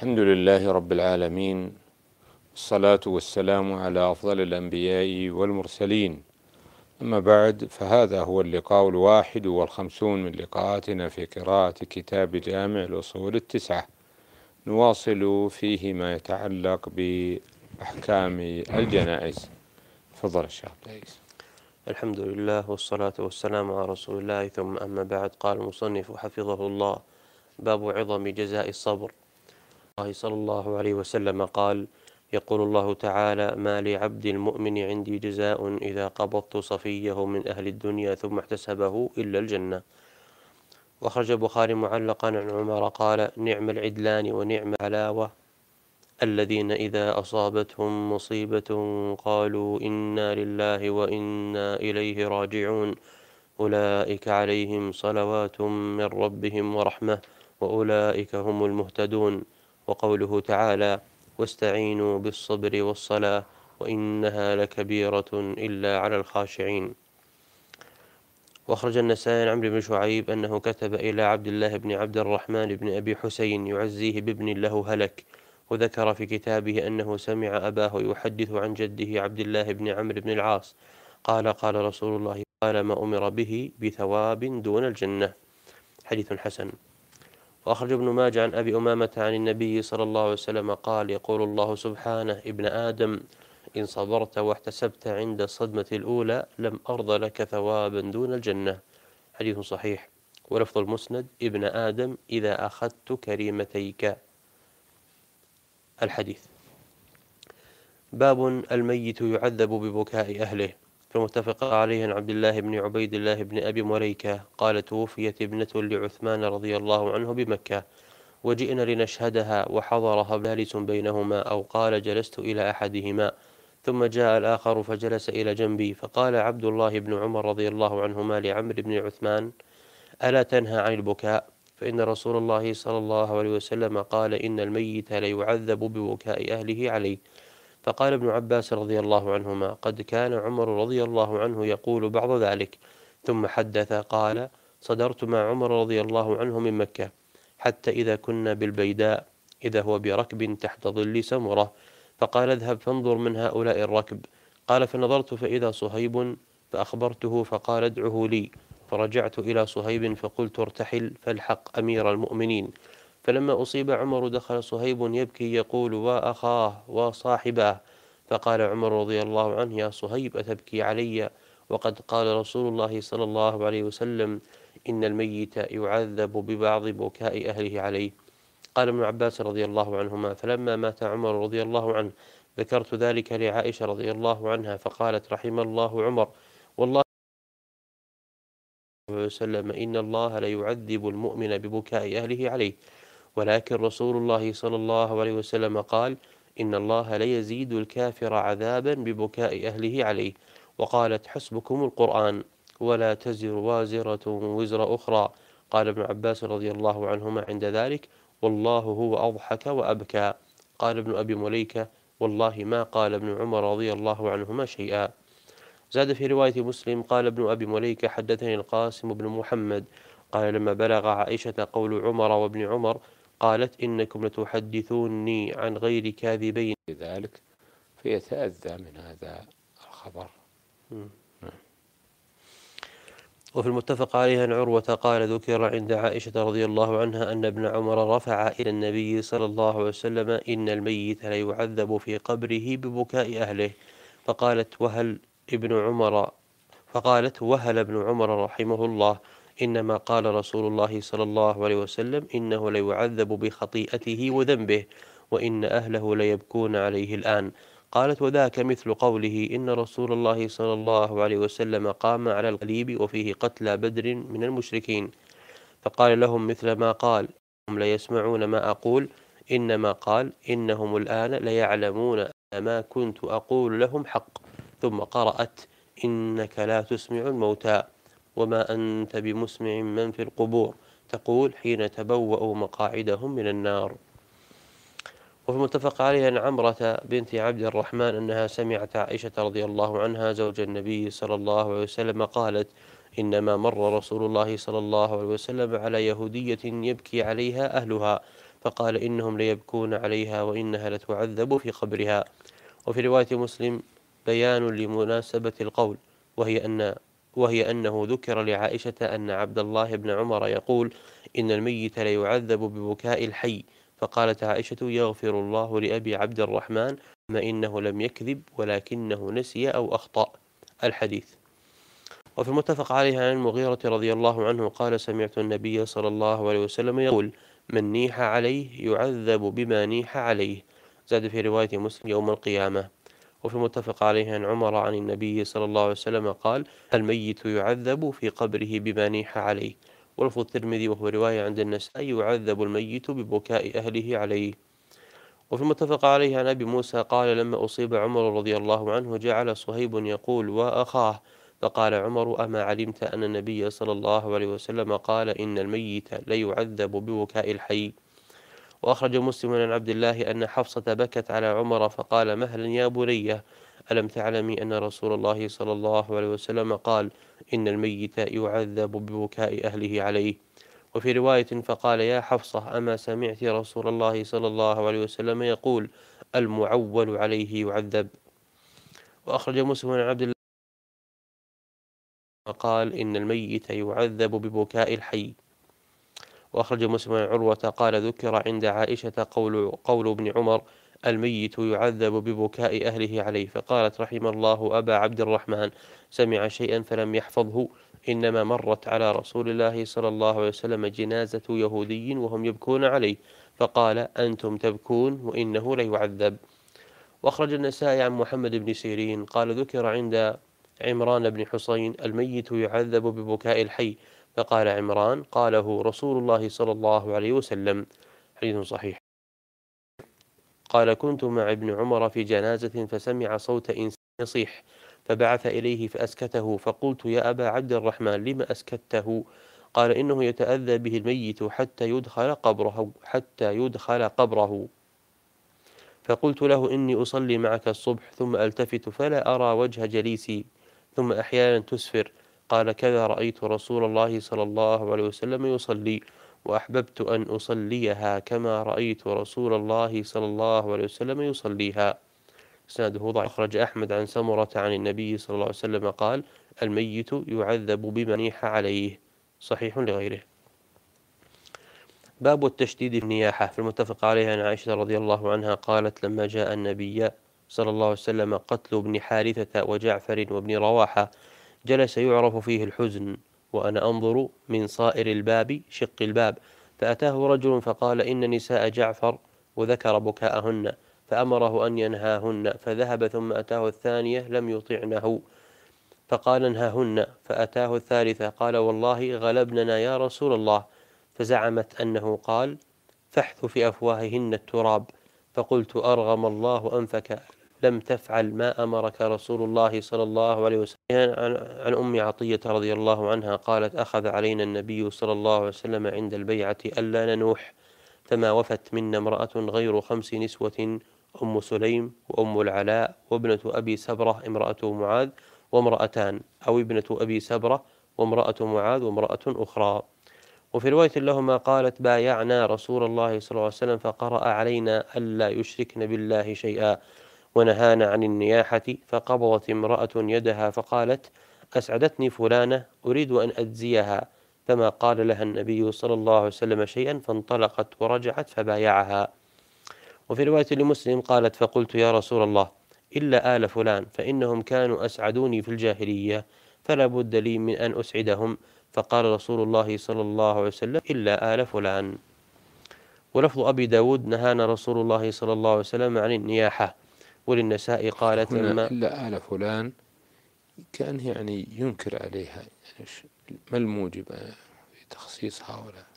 الحمد لله رب العالمين، والصلاة والسلام على أفضل الأنبياء والمرسلين. أما بعد، فهذا هو اللقاء 51 من لقاءاتنا في قراءة كتاب جامع الأصول 9. نواصل فيه ما يتعلق بأحكام الجنائز. تفضل الشيخ عبد العزيز. الحمد لله والصلاة والسلام على رسول الله، ثم أما بعد. قال المصنف حفظه الله: باب عظم جزاء الصبر. الله صلى الله عليه وسلم قال: يقول الله تعالى: ما لعبد المؤمن عندي جزاء إذا قبضت صفيه من أهل الدنيا ثم احتسبه إلا الجنة. وأخرج البخاري معلقا عن عمر قال: نعم العدلان ونعم العلاوة الذين إذا أصابتهم مصيبة قالوا إنا لله وإنا إليه راجعون، أولئك عليهم صلوات من ربهم ورحمة وأولئك هم المهتدون. وقوله تعالى: واستعينوا بالصبر والصلاة وإنها لكبيرة إلا على الخاشعين. وأخرج النسائي عن عمرو بن شعيب أنه كتب إلى عبد الله بن عبد الرحمن بن أبي حسين يعزيه بابن له هلك، وذكر في كتابه أنه سمع أباه يحدث عن جده عبد الله بن عمرو بن العاص قال: قال رسول الله قال ما أمر به بثواب دون الجنة. حديث حسن. وأخرج ابن ماجه عن أبي أمامة عن النبي صلى الله عليه وسلم قال: يقول الله سبحانه: ابن آدم، إن صبرت واحتسبت عند الصدمة الأولى لم أرض لك ثوابا دون الجنة. حديث صحيح. ولفظ المسند: ابن آدم إذا أخذت كريمتيك. الحديث. باب الميت يعذب ببكاء أهله. فمتفق عليه عن عبد الله بن عبيد الله بن أبي مليكة قال: توفيت ابنة لعثمان رضي الله عنه بمكة، وجئنا لنشهدها وحضرها جالس بينهما، أو قال: جلست إلى أحدهما، ثم جاء الآخر فجلس إلى جنبي، فقال عبد الله بن عمر رضي الله عنهما لعمرو بن عثمان: ألا تنهى عن البكاء؟ فإن رسول الله صلى الله عليه وسلم قال: إن الميت ليعذب ببكاء أهله عليه. فقال ابن عباس رضي الله عنهما: قد كان عمر رضي الله عنه يقول بعض ذلك. ثم حدث قال: صدرت مع عمر رضي الله عنه من مكة، حتى إذا كنا بالبيداء إذا هو بركب تحت ظل سمرة، فقال: اذهب فانظر من هؤلاء الركب. قال: فنظرت فإذا صهيب، فأخبرته فقال: ادعه لي. فرجعت إلى صهيب فقلت: ارتحل فالحق أمير المؤمنين. فلما أصيب عمر دخل صهيب يبكي يقول: وأخاه وصاحباه. فقال عمر رضي الله عنه: يا صهيب، أتبكي علي وقد قال رسول الله صلى الله عليه وسلم: إن الميت يعذب ببعض بكاء أهله عليه. قال ابن عباس رضي الله عنهما: فلما مات عمر رضي الله عنه ذكرت ذلك لعائشة رضي الله عنها، فقالت: رحم الله عمر، والله وسلم إن الله ليعذب المؤمن ببكاء أهله عليه، ولكن رسول الله صلى الله عليه وسلم قال: إن الله ليزيد الكافر عذابا ببكاء أهله عليه. وقالت: حسبكم القرآن، ولا تزر وازرة وزر أخرى. قال ابن عباس رضي الله عنهما عند ذلك: والله هو أضحك وأبكى. قال ابن أبي مليكة: والله ما قال ابن عمر رضي الله عنهما شيئا. زاد في رواية مسلم: قال ابن أبي مليكة: حدثني القاسم بن محمد قال: لما بلغ عائشة قول عمر وابن عمر قالت: إنكم لتحدثوني عن غير كاذبين، لذلك فيتأذى من هذا الخبر. وفي المتفق عليه عن عروة قال: ذكر عند عائشة رضي الله عنها أن ابن عمر رفع إلى النبي صلى الله عليه وسلم: إن الميت ليعذب في قبره ببكاء أهله. فقالت: وهل ابن عمر رحمه الله، إنما قال رسول الله صلى الله عليه وسلم: إنه ليعذب بخطيئته وذنبه، وإن أهله ليبكون عليه الآن. قالت: وذاك مثل قوله: إن رسول الله صلى الله عليه وسلم قام على القليب وفيه قتلى بدر من المشركين، فقال لهم مثل ما قال: هم ليسمعون ما أقول، إنما قال: إنهم الآن ليعلمون أن ما كنت أقول لهم حق. ثم قرأت: إنك لا تسمع الموتى وما أنت بمسمع من في القبور، تقول حين تبوأوا مقاعدهم من النار. وفي المتفق عليه عن عمرة بنت عبد الرحمن أنها سمعت عائشة رضي الله عنها زوج النبي صلى الله عليه وسلم قالت: إنما مر رسول الله صلى الله عليه وسلم على يهودية يبكي عليها أهلها، فقال إنهم ليبكون عليها وإنها لتعذب في قبرها. وفي رواية مسلم بيان لمناسبة القول، وهي أنه ذكر لعائشة أن عبد الله بن عمر يقول إن الميت ليعذب ببكاء الحي، فقالت عائشة يغفر الله لأبي عبد الرحمن ما إنه لم يكذب ولكنه نسي أو أخطأ. الحديث. وفي المتفق عليه عن المغيرة رضي الله عنه قال سمعت النبي صلى الله عليه وسلم يقول من نيح عليه يعذب بما نيح عليه. زاد في رواية مسلم يوم القيامة. وفي المتفق عليه عن عمر عن النبي صلى الله عليه وسلم قال الميت يعذب في قبره بما نيح عليه. ولفظ الترمذي وهو رواية عند النسائي يعذب الميت ببكاء أهله عليه. وفي المتفق عليه عن أبي موسى قال لما أصيب عمر رضي الله عنه جعل صهيب يقول وأخاه، فقال عمر أما علمت أن النبي صلى الله عليه وسلم قال إن الميت ليعذب ببكاء الحي. وأخرج مسلم عن عبد الله أن حفصة بكت على عمر فقال مهلا يا بنية ألم تعلمي أن رسول الله صلى الله عليه وسلم قال إن الميت يعذب ببكاء أهله عليه. وفي رواية فقال يا حفصة أما سمعت رسول الله صلى الله عليه وسلم يقول المعول عليه يعذب. وأخرج مسلم عن عبد الله قال إن الميت يعذب ببكاء الحي. وأخرج مسلم عن عروة قال ذكر عند عائشة قول ابن عمر الميت يعذب ببكاء أهله عليه، فقالت رحم الله أبا عبد الرحمن سمع شيئا فلم يحفظه، إنما مرت على رسول الله صلى الله عليه وسلم جنازة يهودي وهم يبكون عليه فقال أنتم تبكون وإنه ليعذب. وأخرج النسائي عن محمد بن سيرين قال ذكر عند عمران بن حسين الميت يعذب ببكاء الحي، فقال عمران قاله رسول الله صلى الله عليه وسلم. حديث صحيح. قال كنت مع ابن عمر في جنازة فسمع صوت إنسان يصيح فبعث إليه فأسكته، فقلت يا أبا عبد الرحمن لما أسكته؟ قال إنه يتأذى به الميت حتى يدخل قبره. فقلت له إني أصلي معك الصبح ثم ألتفت فلا أرى وجه جليسي ثم أحيانا تسفر. قال كذا رأيت رسول الله صلى الله عليه وسلم يصلي وأحببت أن أصليها كما رأيت رسول الله صلى الله عليه وسلم يصليها. إسناده ضعيف. أخرج أحمد عن سمرة عن النبي صلى الله عليه وسلم قال الميت يعذب بما نيح عليه. صحيح لغيره. باب التشديد في النياحة. في المتفق عليه عن عائشة رضي الله عنها قالت لما جاء النبي صلى الله عليه وسلم قتل ابن حارثة وجعفر وابن رواحة جلس يعرف فيه الحزن وأنا أنظر من صائر الباب شق الباب، فأتاه رجل فقال إن نساء جعفر وذكر بكاءهن فأمره أن ينهاهن، فذهب ثم أتاه الثانية لم يطعنه فقال انهاهن، فأتاه الثالثة قال والله غلبننا يا رسول الله، فزعمت أنه قال فاحث في أفواههن التراب، فقلت أرغم الله أنفك لم تفعل ما أمرك رسول الله صلى الله عليه وسلم. عن أم عطية رضي الله عنها قالت أخذ علينا النبي صلى الله عليه وسلم عند البيعة ألا ننوح، فما وفت منا امرأة غير 5 نسوة أم سليم وأم العلاء وابنة أبي سبرة امرأة معاذ وامرأتان، أو ابنة أبي سبرة وامرأة معاذ وامرأة أخرى. وفي رواية لهما قالت بايعنا رسول الله صلى الله عليه وسلم فقرأ علينا ألا يشركن بالله شيئا ونهانا عن النياحة، فقبضت امرأة يدها فقالت أسعدتني فلانة أريد أن أجزيها، فما قال لها النبي صلى الله عليه وسلم شيئا فانطلقت ورجعت فبايعها. وفي رواية لمسلم قالت فقلت يا رسول الله إلا آل فلان فإنهم كانوا أسعدوني في الجاهلية فلا بد لي من أن أسعدهم، فقال رسول الله صلى الله عليه وسلم إلا آل فلان. ولفظ أبي داود نهانا رسول الله صلى الله عليه وسلم عن النياحة. وللنساء قالت هنا إلا آل فلان كأنه يعني ينكر عليها، يعني ما الموجب في تخصيص هؤلاء؟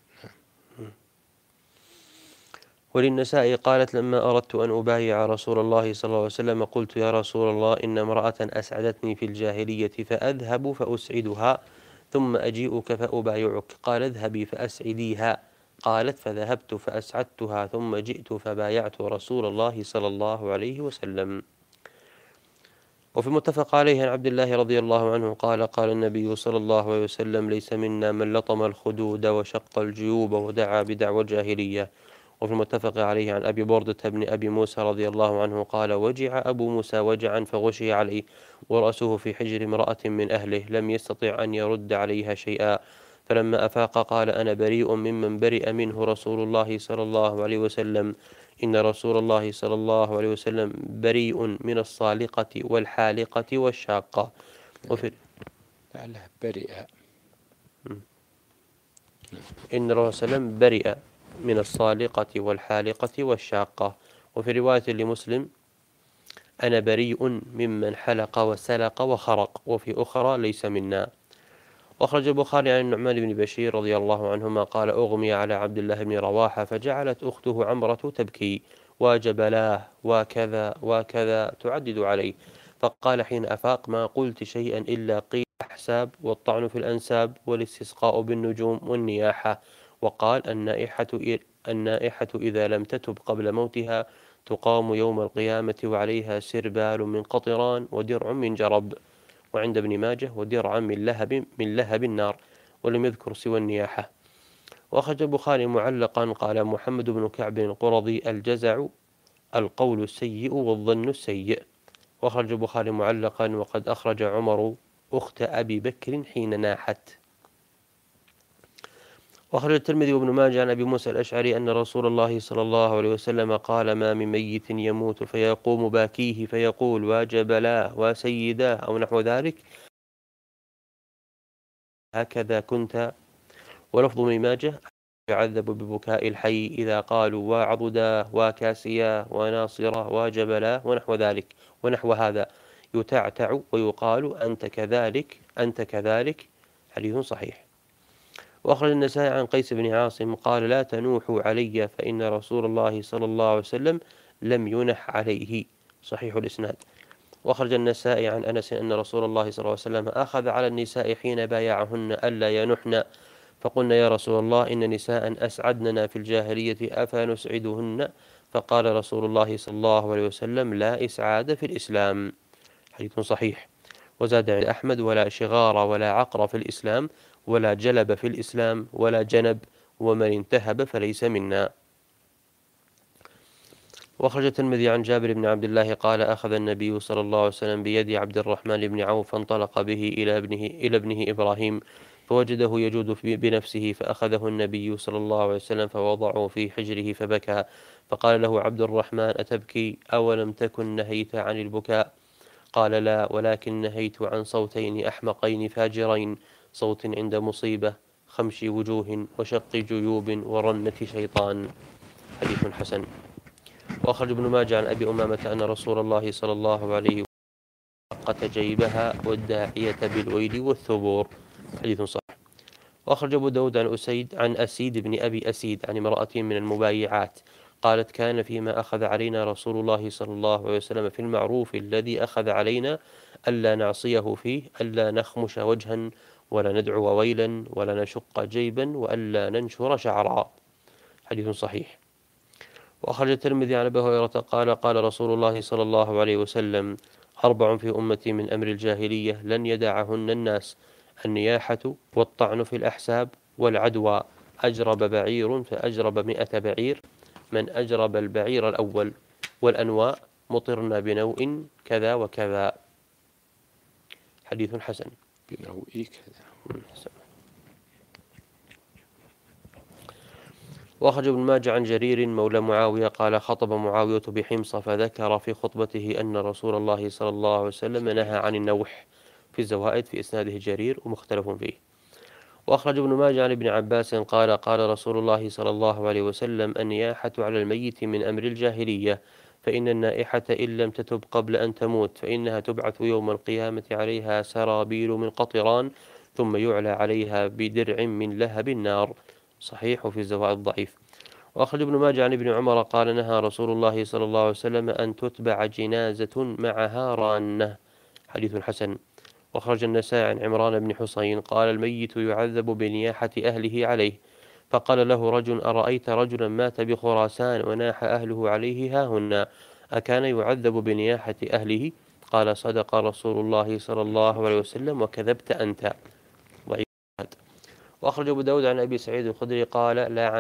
وللنساء قالت لما أردت أن أبايع رسول الله صلى الله عليه وسلم قلت يا رسول الله إن امرأة أسعدتني في الجاهلية فأذهب فأسعدها ثم أجيئك فأبايعك، قال اذهبي فأسعديها، قالت فذهبت فأسعدتها ثم جئت فبايعت رسول الله صلى الله عليه وسلم. وفي المتفق عليه عن عبد الله رضي الله عنه قال قال النبي صلى الله عليه وسلم ليس منا من لطم الخدود وشق الجيوب ودعا بدعوى الجاهلية وفي المتفق عليه عن أبي بردة بن أبي موسى رضي الله عنه قال: وجع أبو موسى وجعا فغشي عليه ورأسه في حجر امرأة من أهله لم يستطع أن يرد عليها شيئا، فلما أفاق قال: أنا بريء ممن برئ منه رسول الله صلى الله عليه وسلم، إن رسول الله صلى الله عليه وسلم بريء من الصالقة والحالقة والشاقة. وفي لعله برئ. إن الرسول صلى الله عليه وسلم برئ من الصالقة والحالقة والشاقة. وفي رواية لمسلم: أنا بريء ممن حلق وسلق وخرق. وفي أخرى: ليس منا. وأخرج البخاري عن النعمان بن بشير رضي الله عنهما قال: أغمي على عبد الله بن رواحة فجعلت أخته عمرة تبكي: وجبلاه وكذا وكذا تعدد عليه، فقال حين أفاق: ما قلت شيئا إلا قيل الأحساب والطعن في الأنساب والاستسقاء بالنجوم والنياحة. وقال: النائحة إذا لم تتب قبل موتها تقام يوم القيامة وعليها سربال من قطران ودرع من جرب. وعند ابن ماجه: ودرعا من لهب النار، ولم يذكر سوى النياحة. وأخرج البخاري معلقا قال محمد بن كعب القرظي: الجزع القول السيء والظن السيء. وأخرج البخاري معلقا: وقد أخرج عمر أخت أبي بكر حين ناحت. وأخرج الترمذي وابن ماجه عن أبي موسى الأشعري أن رسول الله صلى الله عليه وسلم قال: ما من ميت يموت فيقوم باكيه فيقول: وجبلاه وسيداه أو نحو ذلك، هكذا كنت. ولفظ ابن ماجه: يعذب ببكاء الحي إذا قالوا: وعضدا وكاسيا وناصرة وجبلا ونحو ذلك ونحو هذا، يتعتع ويقال: أنت كذلك أنت كذلك. حديث صحيح. وأخرج النسائي عن قيس بن عاصم قال: لا تنوحوا علي فإن رسول الله صلى الله عليه وسلم لم ينح عليه. صحيح الإسناد. وأخرج النسائي عن أنس أن رسول الله صلى الله عليه وسلم أخذ على النساء حين بايعهن ألا ينحن، فقلنا: يا رسول الله إن نساء أسعدننا في الجاهلية أفنسعدهن؟ فقال رسول الله صلى الله عليه وسلم: لا إسعاد في الإسلام. حديث صحيح. وزاد عند أحمد: ولا شغار ولا عقر في الإسلام، ولا جلب في الإسلام، ولا جنب، ومن انتهب فليس منا. وأخرج الترمذي عن جابر بن عبد الله قال: أخذ النبي صلى الله عليه وسلم بيد عبد الرحمن بن عوف فانطلق به إلى ابنه إبراهيم فوجده يجود بنفسه، فأخذه النبي صلى الله عليه وسلم فوضعه في حجره فبكى، فقال له عبد الرحمن: أتبكي؟ أولم تكن نهيت عن البكاء؟ قال: لا، ولكن نهيت عن صوتين أحمقين فاجرين: صوت عند مصيبة، خمش وجوه، وشق جيوب، ورنة شيطان. حديث حسن. وأخرج ابن ماجه عن أبي أمامة أن رسول الله صلى الله عليه وسلم قت جيبها والداعية بالويل والثبور. حديث صحيح. وأخرج أبو داود عن أسيد بن أبي أسيد عن امرأة من المبايعات قالت: كان فيما أخذ علينا رسول الله صلى الله عليه وسلم في المعروف الذي أخذ علينا ألا نعصيه فيه، ألا نخمش وجها، ولا ندعو ويلا، ولا نشق جيبا، وألا ننشر شعرا. حديث صحيح. وأخرج الترمذي عن أبي هريرة قال: قال رسول الله صلى الله عليه وسلم: 4 في أمتي من أمر الجاهلية لن يدعهن الناس: النياحة، والطعن في الأحساب، والعدوى. أجرب بعير فأجرب 100 بعير، من أجرب البعير الأول، والأنواء مطرنا بنوء كذا وكذا. حديث حسن. بنوء كذا. وأخرج ابن ماجه عن جرير مولى معاوية قال: خطب معاوية بحمص فذكر في خطبته أن رسول الله صلى الله عليه وسلم نهى عن النوح. في الزوائد في إسناده جرير ومختلف فيه. وأخرج ابن ماجه عن ابن عباس قال: قال رسول الله صلى الله عليه وسلم: النياحة على الميت من أمر الجاهلية، فإن النائحة إن لم تتب قبل أن تموت فإنها تبعث يوم القيامة عليها سرابيل من قطران، ثم يعلى عليها بدرع من لهب النار. صحيح في الزوائد ضعيف. وأخرج ابن ماجه عن ابن عمر قال: نهى رسول الله صلى الله عليه وسلم أن تتبع جنازة معها رانة. حديث حسن. وأخرج النسائي عن عمران بن حصين قال: الميت يعذب بنياحة أهله عليه، فقال له رجل: أرأيت رجلا مات بخراسان وناح أهله عليه هاهنا، أكان يعذب بنياحة أهله؟ قال: صدق رسول الله صلى الله عليه وسلم وكذبت أنت. وأخرج أبو داود عن أبي سعيد الخدري قال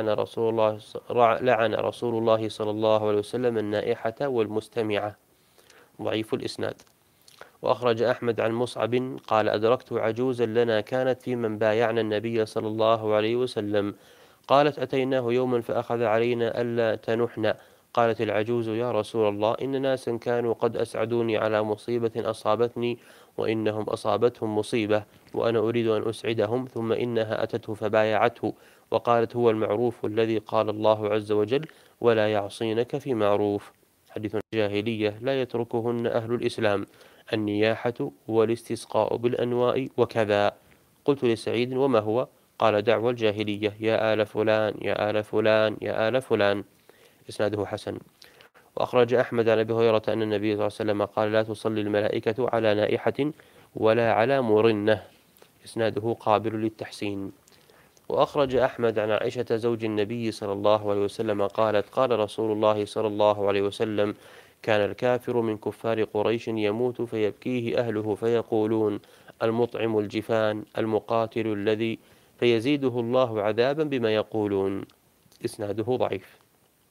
لعن رسول الله صلى الله عليه وسلم النائحة والمستمعة. ضعيف الإسناد. وأخرج أحمد عن مصعب قال أدركت عجوزا لنا كانت في من بايعنا النبي صلى الله عليه وسلم، قالت أتيناه يوما فأخذ علينا ألا تنحن. قالت العجوز يا رسول الله إن ناسا كانوا قد أسعدوني على مصيبة أصابتني وإنهم أصابتهم مصيبة وأنا أريد أن أسعدهم، ثم إنها أتته فبايعته وقالت هو المعروف الذي قال الله عز وجل ولا يعصينك في معروف. حديث الجاهلية لا يتركهن أهل الإسلام، النياحة والاستسقاء بالأنواء وكذا. قلت لسعيد وما هو؟ قال دعوى الجاهلية يا آل فلان يا آل فلان يا آل فلان. إسناده حسن. وأخرج أحمد عن أبي هريرة أن النبي صلى الله عليه وسلم قال لا تصلي الملائكة على نائحة ولا على مرنة. إسناده قابل للتحسين. وأخرج أحمد عن عائشة زوج النبي صلى الله عليه وسلم قالت قال رسول الله صلى الله عليه وسلم كان الكافر من كفار قريش يموت فيبكيه أهله فيقولون المطعم الجفان المقاتل الذي، فيزيده الله عذابا بما يقولون. إسناده ضعيف.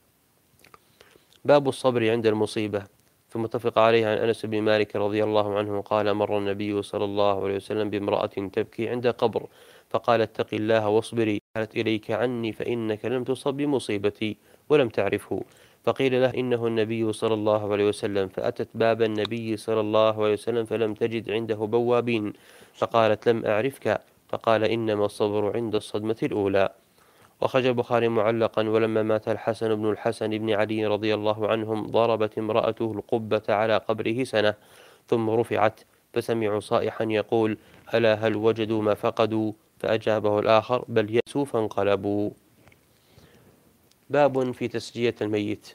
باب الصبر عند المصيبة. ثم اتفق عليه عن أنس بن مالك رضي الله عنه قال مر النبي صلى الله عليه وسلم بامرأة تبكي عند قبر فقال اتق الله واصبري، قالت إليك عني فإنك لم تصب بمصيبتي ولم تعرفه. فقيل له إنه النبي صلى الله عليه وسلم، فأتت باب النبي صلى الله عليه وسلم فلم تجد عنده بوابين، فقالت لم أعرفك، فقال إنما الصبر عند الصدمة الأولى. وأخرج البخاري معلقا ولما مات الحسن بن الحسن بن علي رضي الله عنهم ضربت امرأته القبة على قبره سنة ثم رفعت، فسمعوا صائحا يقول ألا هل وجدوا ما فقدوا؟ فأجابه الآخر بل يأسوا فانقلبوا. باب في تسجية الميت.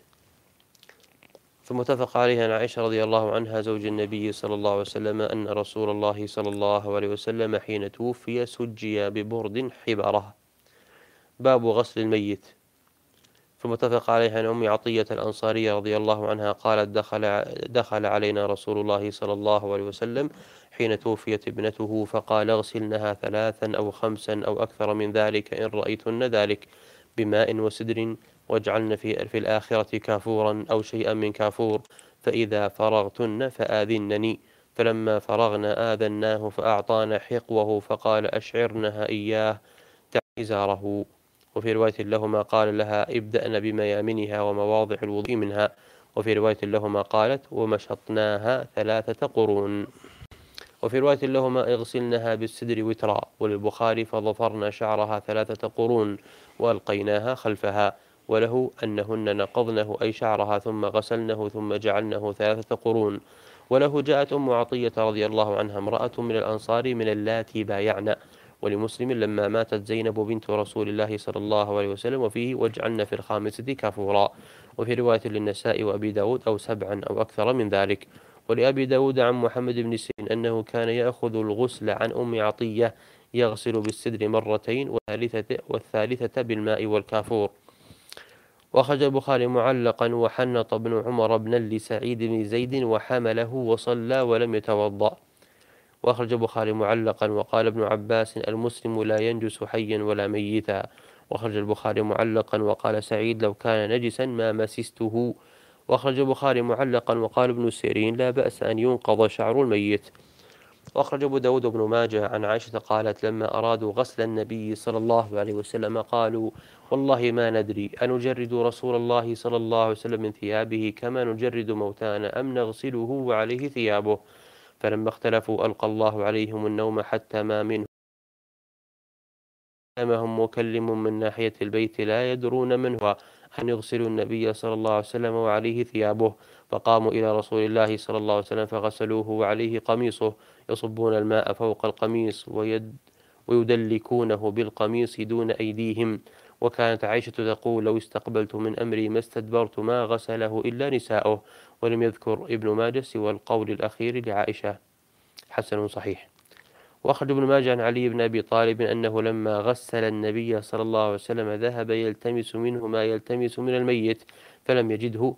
ثم اتفق عليه عن عائشة رضي الله عنها زوج النبي صلى الله عليه وسلم أن رسول الله صلى الله عليه وسلم حين توفي سجي ببرد حبره. باب غسل الميت. ثم اتفق عليه عن أم عطية الأنصارية رضي الله عنها قالت دخل علينا رسول الله صلى الله عليه وسلم حين توفيت ابنته فقال اغسلنها 3 أو 5 أو أكثر من ذلك إن رأيتن ذلك بماء وسدر، واجعلن في الآخرة كافورا أو شيئا من كافور، فإذا فرغتن فآذنني. فلما فرغنا آذناه فأعطانا حقوه فقال أشعرنها إياه إزاره. وفي رواية لهما قال لها ابدأن بميامنها ومواضع الوضوء منها. وفي رواية لهما قالت ومشطناها 3 قرون. وفي رواية لهما اغسلنها بالسدر وترا. وللبخاري فضفرنا شعرها 3 قرون وألقيناها خلفها. وله أنهن نقضنه أي شعرها ثم غسلنه ثم جعلنه 3 قرون. وله جاءت أم عطية رضي الله عنها امرأة من الأنصار من اللاتي بايعن. ولمسلم لما ماتت زينب بنت رسول الله صلى الله عليه وسلم وفيه واجعلن في الخامسة كافورا. وفي رواية للنساء وأبي داود أو 7 أو أكثر من ذلك. ولأبي داود عن محمد بن سيرين أنه كان يأخذ الغسل عن أم عطية يغسل بالسدر 2 والثالثة بالماء والكافور. وأخرج البخاري معلقا وحنط ابن عمر بن لسعيد بن زيد وحمله وصلى ولم يتوضأ. وأخرج البخاري معلقا وقال ابن عباس المسلم لا ينجس حيا ولا ميتا. وأخرج البخاري معلقا وقال سعيد لو كان نجسا ما مسسته. وأخرج البخاري معلقا وقال ابن سيرين لا بأس أن ينقض شعر الميت. وأخرج أبو داود بن ماجه عن عائشة قالت لما أرادوا غسل النبي صلى الله عليه وسلم قالوا والله ما ندري أنجرد رسول الله صلى الله عليه وسلم من ثيابه كما نجرد موتانا أم نغسله وعليه ثيابه. فلما اختلفوا ألقى الله عليهم النوم حتى ما منهم هم مكلم من ناحية البيت لا يدرون من هو أن يغسلوا النبي صلى الله عليه وسلم وعليه ثيابه. فقاموا إلى رسول الله صلى الله عليه وسلم فغسلوه وعليه قميصه، يصبون الماء فوق القميص ويدلكونه بالقميص دون أيديهم. وكانت عائشة تقول لو استقبلت من أمري ما استدبرت ما غسله إلا نساؤه. ولم يذكر ابن ماجه سوى القول الأخير لعائشة. حسن صحيح. وأخرج ابن ماجه عن علي بن أبي طالب أنه لما غسل النبي صلى الله عليه وسلم ذهب يلتمس منه ما يلتمس من الميت فلم يجده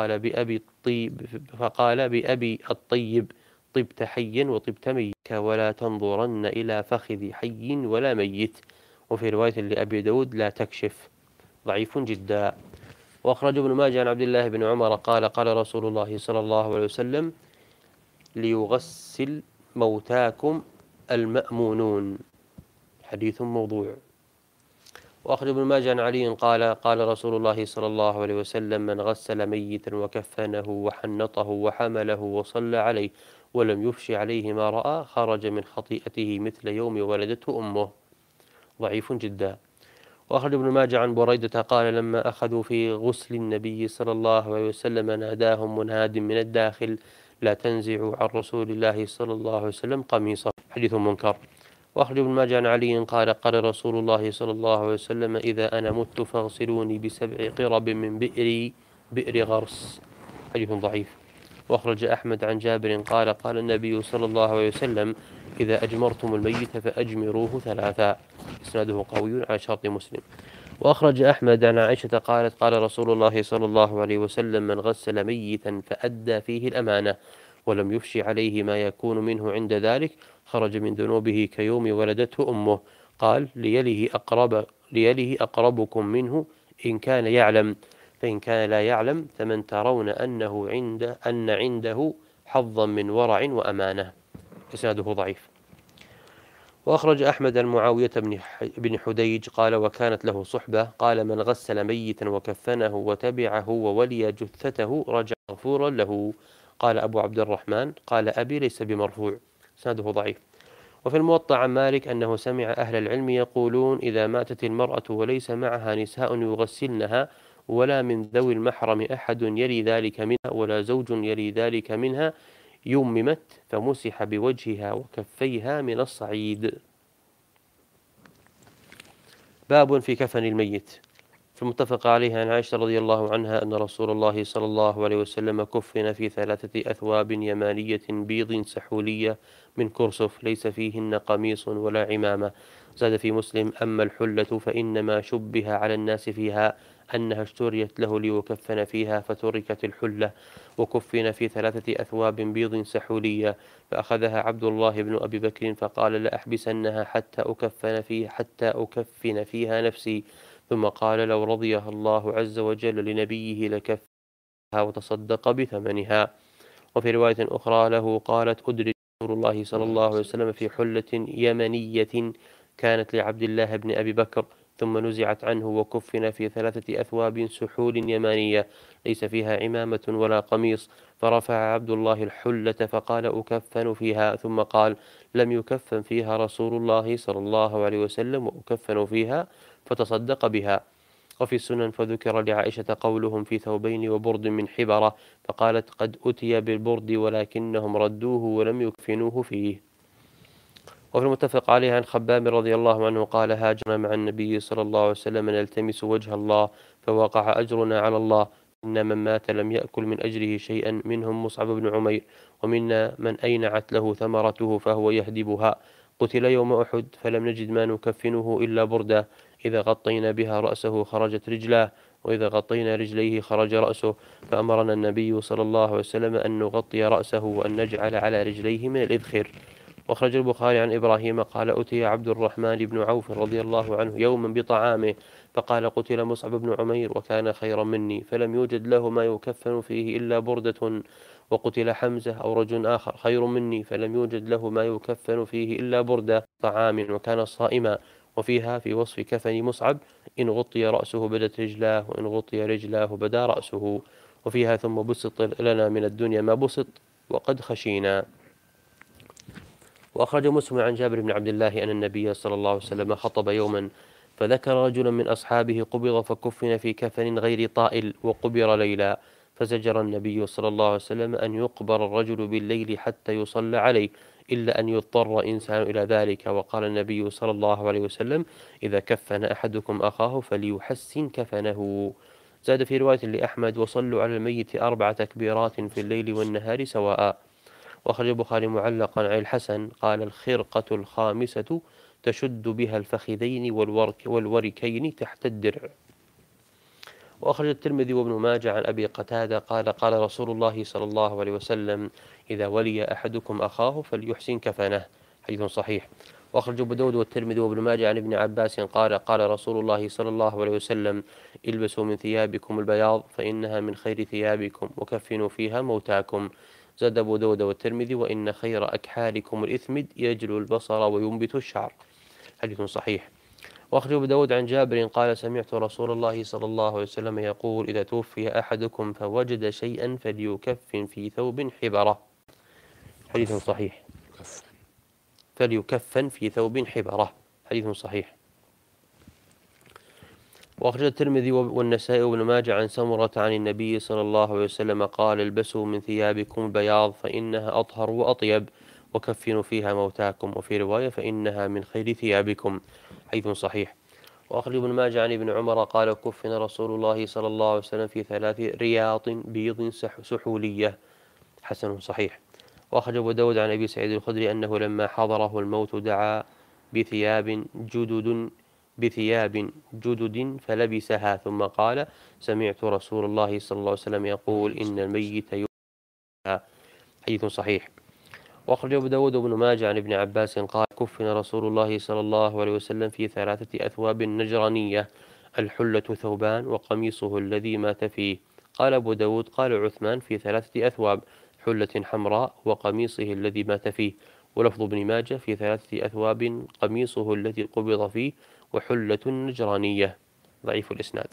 فقال بأبي الطيب طبت حيا وطبت ميتا ولا تنظرن إلى فخذ حي ولا ميت. وفي رواية لأبي داود لا تكشف، ضعيف جدا. وأخرج ابن ماجه عن عبد الله بن عمر قال قال رسول الله صلى الله عليه وسلم ليغسل موتاكم المأمونون، حديث موضوع. وأخرج ابن ماجه عن علي قال قال رسول الله صلى الله عليه وسلم من غسل ميتا وكفنه وحنطه وحمله وصلى عليه ولم يفش عليه ما رأى خرج من خطيئته مثل يوم ولدته أمه، ضعيف جدا. وأخرج ابن ماجه عن بريدة قال لما أخذوا في غسل النبي صلى الله عليه وسلم ناداهم مناد من الداخل لا تنزعوا عن رسول الله صلى الله عليه وسلم قميصه، حديث منكر. وأخرج ابن ماجه عن علي قال قال رسول الله صلى الله عليه وسلم إذا أنا مت فاغسلوني ب7 قرب من بئر غرس، حديث ضعيف. وأخرج أحمد عن جابر قال قال النبي صلى الله عليه وسلم إذا أجمرتم الميت فأجمروه 3، إسناده قوي على شرط مسلم. وأخرج أحمد عن عائشة قالت قال رسول الله صلى الله عليه وسلم من غسل ميتا فأدى فيه الأمانة ولم يفشي عليه ما يكون منه عند ذلك خرج من ذنوبه كيوم ولدته أمه. قال ليله أقربكم منه إن كان يعلم، فإن كان لا يعلم فمن ترون أن عنده حظا من ورع وأمانة، إسناده ضعيف. وأخرج أحمد عن معاوية بن حديج قال وكانت له صحبة قال من غسل ميتا وكفنه وتبعه وولي جثته رجع مغفورا له. قال أبو عبد الرحمن قال أبي ليس بمرفوع، إسناده ضعيف. وفي الموطأ عن مالك أنه سمع أهل العلم يقولون إذا ماتت المرأة وليس معها نساء يغسلنها ولا من ذوي المحرم أحد يلي ذلك منها ولا زوج يلي ذلك منها يممت فمسح بوجهها وكفيها من الصعيد. باب في كفن الميت. فالمتفق عليه عن عائشة رضي الله عنها أن رسول الله صلى الله عليه وسلم كفن في 3 أثواب يمانية بيض سحولية من كرسف ليس فيهن قميص ولا عمامة. زاد في مسلم أما الحلة فإنما شبه على الناس فيها أنها اشتريت له ليكفن فيها فتركت الحلة، وكفن في 3 أثواب بيض سحولية فأخذها عبد الله بن أبي بكر فقال لأحبسنها حتى أكفن فيها نفسي، ثم قال لو رضيها الله عز وجل لنبيه لكفها وتصدق بثمنها. وفي رواية أخرى له قالت أدرج رسول الله صلى الله عليه وسلم في حلة يمنية كانت لعبد الله بن أبي بكر ثم نزعت عنه وكفن في 3 أثواب سحول يمانية ليس فيها عمامة ولا قميص، فرفع عبد الله الحلة فقال أكفن فيها، ثم قال لم يكفن فيها رسول الله صلى الله عليه وسلم وأكفن فيها فتصدق بها. وفي السنن فذكر لعائشة قولهم في ثوبين وبرد من حبرة فقالت قد أتي بالبرد ولكنهم ردوه ولم يكفنوه فيه. وفي المتفق عليه عن خباب رضي الله عنه قال هاجرنا مع النبي صلى الله عليه وسلم نلتمس وجه الله فوقع أجرنا على الله، إن من مات لم يأكل من أجره شيئا منهم مصعب بن عمير ومنا من أينعت له ثمرته فهو يهدبها، قتل يوم أحد فلم نجد ما نكفنه إلا بردة إذا غطينا بها رأسه خرجت رجلاه وإذا غطينا رجليه خرج رأسه، فأمرنا النبي صلى الله عليه وسلم أن نغطي رأسه وأن نجعل على رجليه من الإذخر. وأخرج البخاري عن إبراهيم قال أتي عبد الرحمن بن عوف رضي الله عنه يوما بطعامه فقال قتل مصعب بن عمير وكان خيرا مني فلم يوجد له ما يكفن فيه إلا بردة، وقتل حمزة أو رجل آخر خير مني فلم يوجد له ما يكفن فيه إلا بردة طعام وكان صائما. وفيها في وصف كفن مصعب إن غطي رأسه بدت رجلاه وإن غطي رجلاه بدا رأسه. وفيها ثم بسط لنا من الدنيا ما بسط وقد خشينا. وأخرج مسلم عن جابر بن عبد الله أن النبي صلى الله عليه وسلم خطب يوما فذكر رجلا من أصحابه قبض فكفن في كفن غير طائل وقبر ليلا، فزجر النبي صلى الله عليه وسلم أن يقبر الرجل بالليل حتى يصلى عليه إلا أن يضطر إنسان إلى ذلك. وقال النبي صلى الله عليه وسلم إذا كفن أحدكم أخاه فليحسن كفنه. زاد في رواية لأحمد وصلوا على الميت 4 تكبيرات في الليل والنهار سواء. وأخرج البخاري معلقا عن الحسن قال الخرقة الخامسة تشد بها الفخذين والوركين تحت الدرع. وأخرج الترمذي وابن ماجه عن أبي قتادة قال قال رسول الله صلى الله عليه وسلم إذا ولي أحدكم أخاه فليحسن كفنه، حديث صحيح. وأخرج أبو داود والترمذي وابن ماجه عن ابن عباس قال رسول الله صلى الله عليه وسلم: البسوا من ثيابكم البياض فإنها من خير ثيابكم، وكفنوا فيها موتاكم. زاد أبو داود والترمذي: وإن خير أكحالكم الإثمد يجلو البصر وينبت الشعر. حديث صحيح. وأخرج أبو داود عن جابر قال: سمعت رسول الله صلى الله عليه وسلم يقول: إذا توفي أحدكم فوجد شيئا فليكفن في ثوب حبرة. حديث صحيح. فليكفن في ثوب حبرة. حديث صحيح. وأخرج الترمذي والنسائي وابن ماجه عن سمرة عن النبي صلى الله عليه وسلم قال: البسوا من ثيابكم البياض فإنها أطهر وأطيب، وكفنوا فيها موتاكم، وفي رواية: فإنها من خير ثيابكم. حديث صحيح. وأخرج ابن ماجه عن ابن عمر قال: كفن رسول الله صلى الله عليه وسلم في 3 رياط بيض سحولية. حسن صحيح. وأخرج أبو داود عن أبي سعيد الخدري أنه لما حضره الموت دعا بثياب جدد فلبسها، ثم قال: سمعت رسول الله صلى الله عليه وسلم يقول: إن الميت يؤذى. حديث صحيح. وأخرج أبو داود وابن ماجه عن ابن عباس قال: كفن رسول الله صلى الله عليه وسلم في 3 أثواب نجرانية، الحلة ثوبان وقميصه الذي مات فيه. قال أبو داود: قال عثمان: في 3 أثواب، حلة حمراء وقميصه الذي مات فيه. ولفظ ابن ماجه: في 3 أثواب، قميصه الذي قبض فيه، وحلة نجرانية. ضعيف الإسناد.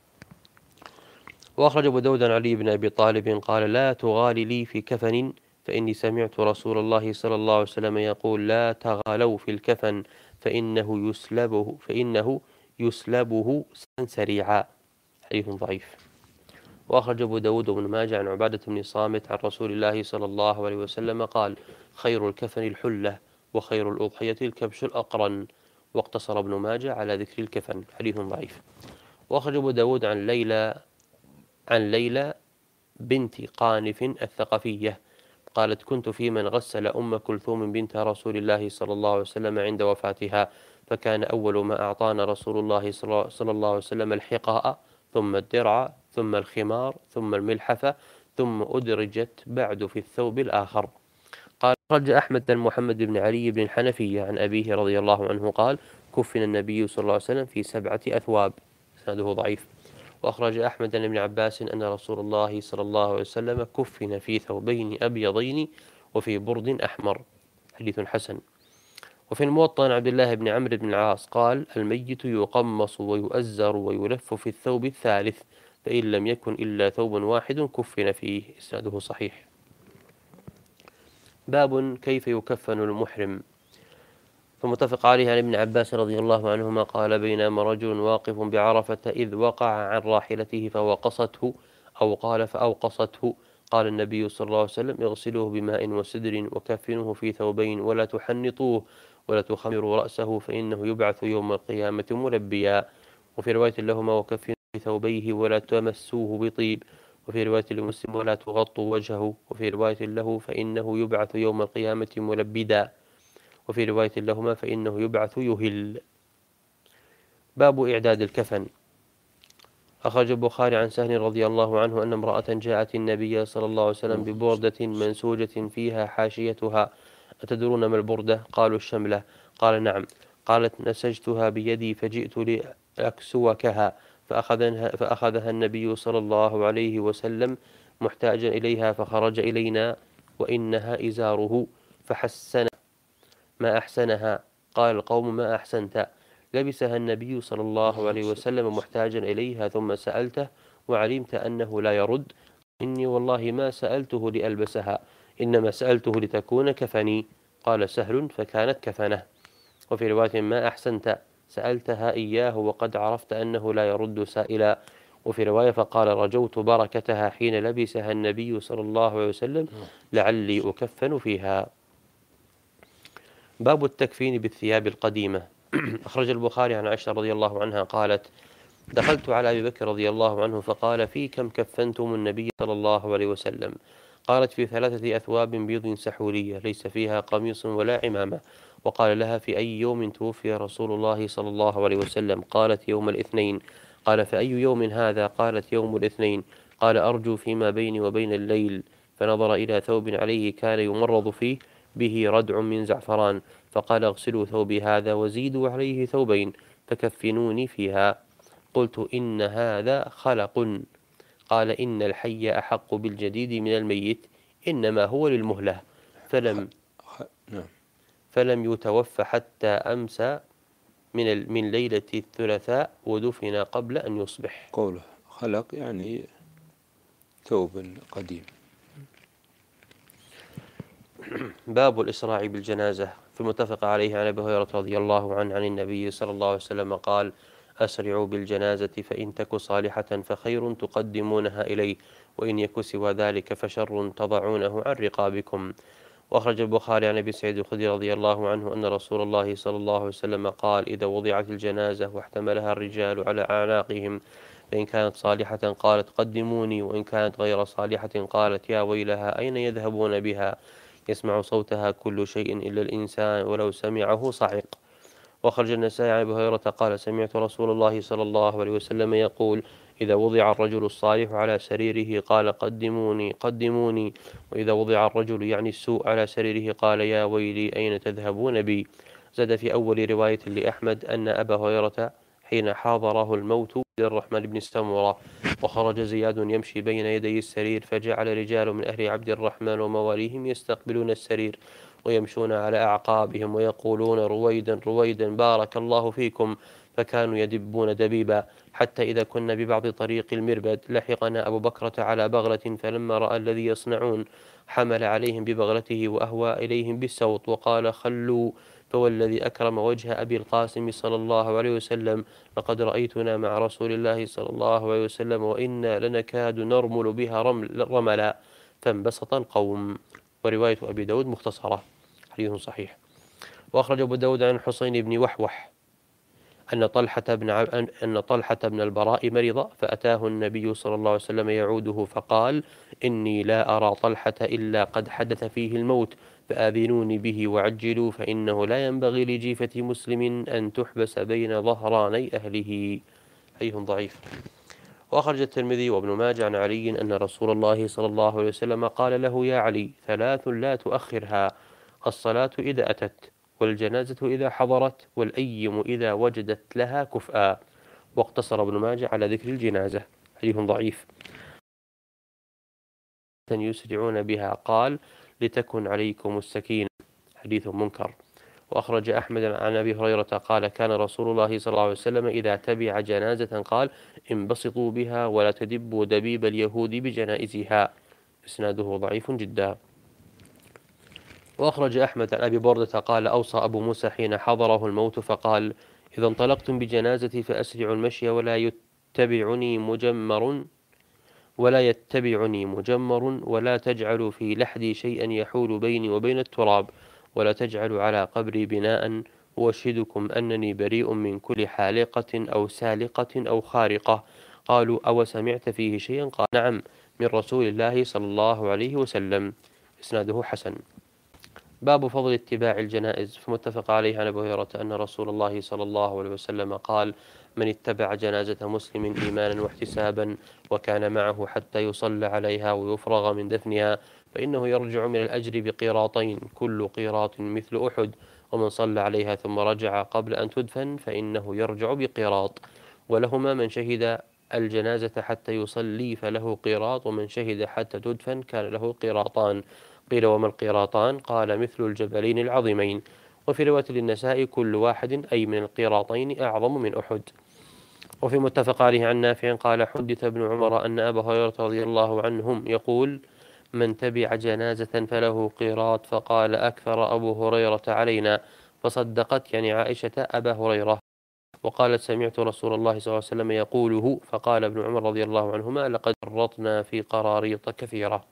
وأخرج أبو داود عن علي بن أبي طالب قال: لا تغال لي في كفن، فإني سمعت رسول الله صلى الله عليه وسلم يقول: لا تغالوا في الكفن فإنه يسلبه سريعا. حديث ضعيف. وأخرج أبو داود وابن ماجه عن عبادة بن صامت عن رسول الله صلى الله عليه وسلم قال: خير الكفن الحلة، وخير الأضحية الكبش الأقرن. واقتصر ابن ماجه على ذكر الكفن. حديث ضعيف. وأخرج أبو داود عن ليلى بنت قانف الثقفية قالت: كنت في من غسل أم كلثوم بنت رسول الله صلى الله عليه وسلم عند وفاتها، فكان أول ما أعطانا رسول الله صلى الله عليه وسلم الحقاء، ثم الدرع، ثم الخمار، ثم الملحفة، ثم أدرجت بعد في الثوب الآخر. قال: خرج أحمد بن محمد بن علي بن الحنفية عن أبيه رضي الله عنه قال: كفن النبي صلى الله عليه وسلم في 7 أثواب. إسناده ضعيف. وأخرج أحمد عن ابن عباس أن رسول الله صلى الله عليه وسلم كفن في ثوبين أبيضين وفي برد أحمر. حديث حسن. وفي الموطأ عن عبد الله بن عمرو بن العاص قال: الميت يقمص ويؤزر ويلف في الثوب الثالث، فإن لم يكن إلا ثوب واحد كفن فيه. إسناده صحيح. باب كيف يكفن المحرم. فمتفق عليه عن ابن عباس رضي الله عنهما قال: بينما رجل واقف بعرفة إذ وقع عن راحلته فوقصته، أو قال فأوقصته، قال النبي صلى الله عليه وسلم: اغسلوه بماء وسدر وكفنوه في ثوبين ولا تحنطوه ولا تخمروا رأسه فإنه يبعث يوم القيامة ملبيا. وفي رواية لهما: وكفنوه في ثوبيه ولا تمسوه بطيب. وفي رواية لمسلم: ولا تغطوا وجهه. وفي رواية له: فإنه يبعث يوم القيامة ملبدا. وفي رواية لهما: فإنه يبعث يهل. باب إعداد الكفن. أخرج البخاري عن سهل رضي الله عنه أن امرأة جاءت النبي صلى الله عليه وسلم ببردة منسوجة فيها حاشيتها: أتدرون ما البردة؟ قالوا: الشملة. قال: نعم. قالت: نسجتها بيدي فجئت لأكسوكها، فأخذها النبي صلى الله عليه وسلم محتاجا إليها، فخرج إلينا وإنها إزاره، فحسن ما أحسنها. قال القوم: ما أحسنت؟ لبسها النبي صلى الله عليه وسلم محتاجا إليها، ثم سألته وعلمت أنه لا يرد. إني والله ما سألته لألبسها، إنما سألته لتكون كفني. قال سهل: فكانت كفنه. وفي رواية: ما أحسنت، سألتها إياه وقد عرفت أنه لا يرد سائلا. وفي رواية: فقال: رجوت بركتها حين لبسها النبي صلى الله عليه وسلم لعلي أكفن فيها. باب التكفين بالثياب القديمة. أخرج البخاري عن عائشة رضي الله عنها قالت: دخلت على أبي بكر رضي الله عنه فقال: في كم كفنتم النبي صلى الله عليه وسلم؟ قالت: في 3 أثواب بيض سحولية ليس فيها قميص ولا عمامة. وقال لها: في أي يوم توفي رسول الله صلى الله عليه وسلم؟ قالت: يوم الاثنين. قال: فأي يوم هذا؟ قالت: يوم الاثنين. قال: أرجو فيما بيني وبين الليل. فنظر إلى ثوب عليه كان يمرض فيه به ردع من زعفران، فقال اغسلوا ثوبي هذا وزيدوا عليه ثوبين فكفنوني فيها. قلت إن هذا خلق. قال إن الحي أحق بالجديد من الميت، إنما هو للمهلة. نعم. فلم يتوفى حتى أمسى من ليلة الثلاثاء ودفن قبل أن يصبح. قوله خلق يعني ثوب قديم. باب الإسراع بالجنازة. في المتفق عليه عن أبي هريرة رضي الله عنه عن النبي صلى الله عليه وسلم قال: أسرعوا بالجنازة فإن تك صالحة فخير تقدمونها إليه، وإن يك سوى ذلك فشر تضعونه عن رقابكم. وأخرج البخاري عن أبي سعيد الخدري رضي الله عنه أن رسول الله صلى الله عليه وسلم قال: إذا وضعت الجنازة واحتملها الرجال على أعناقهم فإن كانت صالحة قالت قدموني، وإن كانت غير صالحة قالت يا ويلها أين يذهبون بها، يسمع صوتها كل شيء إلا الإنسان ولو سمعه صعق. وأخرج النسائي عن أبي هريرة قال: سمعت رسول الله صلى الله عليه وسلم يقول: إذا وضع الرجل الصالح على سريره قال قدموني قدموني، وإذا وضع الرجل يعني السوء على سريره قال يا ويلي أين تذهبون بي. زاد في أول رواية لأحمد أن أبا هريرة حين حاضره الموت عبد الرحمن بن سمرة، وخرج زياد يمشي بين يدي السرير، فجعل رجال من أهل عبد الرحمن ومواليهم يستقبلون السرير ويمشون على أعقابهم ويقولون رويدا رويدا بارك الله فيكم، فكانوا يدبون دبيبا، حتى إذا كنا ببعض طريق المربد لحقنا أبو بكرة على بغلة، فلما رأى الذي يصنعون حمل عليهم ببغلته وأهوى إليهم بالسوط وقال خلوا، فوالذي أكرم وجه أبي القاسم صلى الله عليه وسلم لقد رأيتنا مع رسول الله صلى الله عليه وسلم وإنا لنكاد نرمل بها رملا، فانبسط القوم. ورواية أبي داود مختصرة، حديث صحيح. وأخرج أبو داود عن حسين بن وحوح أن طلحة بن البراء مرض، فأتاه النبي صلى الله عليه وسلم يعوده فقال: إني لا أرى طلحة إلا قد حدث فيه الموت، فآذنوني به وعجلوا، فإنه لا ينبغي لجيفة مسلم أن تحبس بين ظهراني أهله. حديث ضعيف. وأخرج الترمذي وابن ماجه عن علي أن رسول الله صلى الله عليه وسلم قال له: يا علي، ثلاث لا تؤخرها: الصلاة إذا أتت، والجنازة إذا حضرت، والأيم إذا وجدت لها كفءا. واقتصر ابن ماجه على ذكر الجنازة. حديث ضعيف. يسرعون بها قال: لتكن عليكم السكينة. حديث منكر. وأخرج أحمد عن أبي هريرة قال: كان رسول الله صلى الله عليه وسلم إذا تبع جنازة قال: انبسطوا بها ولا تدبوا دبيب اليهود بجنائزها. إسناده ضعيف جدا. وأخرج أحمد عن أبي بردة قال: أوصى أبو موسى حين حضره الموت فقال: إذا انطلقتم بجنازتي فأسرعوا المشي ولا يتبعني مجمر ولا تجعلوا في لحدي شيئا يحول بيني وبين التراب، ولا تجعلوا على قبري بناء، وأشهدكم أنني بريء من كل حالقة أو سالقة أو خارقة. قالوا: أو سمعت فيه شيئا؟ قال: نعم، من رسول الله صلى الله عليه وسلم. إسناده حسن. باب فضل اتباع الجنائز. فمتفق عليه عن أبي هريرة أن رسول الله صلى الله عليه وسلم قال: من اتبع جنازة مسلم إيمانا واحتسابا وكان معه حتى يصلى عليها ويفرغ من دفنها فإنه يرجع من الأجر بقيراطين، كل قيراط مثل أحد، ومن صلى عليها ثم رجع قبل أن تدفن فإنه يرجع بقيراط. ولهما من شهد الجنازة حتى يصلي فله قيراط، ومن شهد حتى تدفن كان له قيراطان. قيل: وما القيراطان؟ قال: مثل الجبلين العظيمين. وفي رواية للنساء: كل واحد أي من القيراطين أعظم من أحد. وفي متفق عليه عن نافع قال: حدث ابن عمر أن أبا هريرة رضي الله عنهم يقول: من تبع جنازة فله قيراط، فقال: أكثر أبو هريرة علينا، فصدقت يعني عائشة أبا هريرة، وقالت: سمعت رسول الله صلى الله عليه وسلم يقوله. فقال ابن عمر رضي الله عنهما: لقد فرطنا في قراريط كثيرة.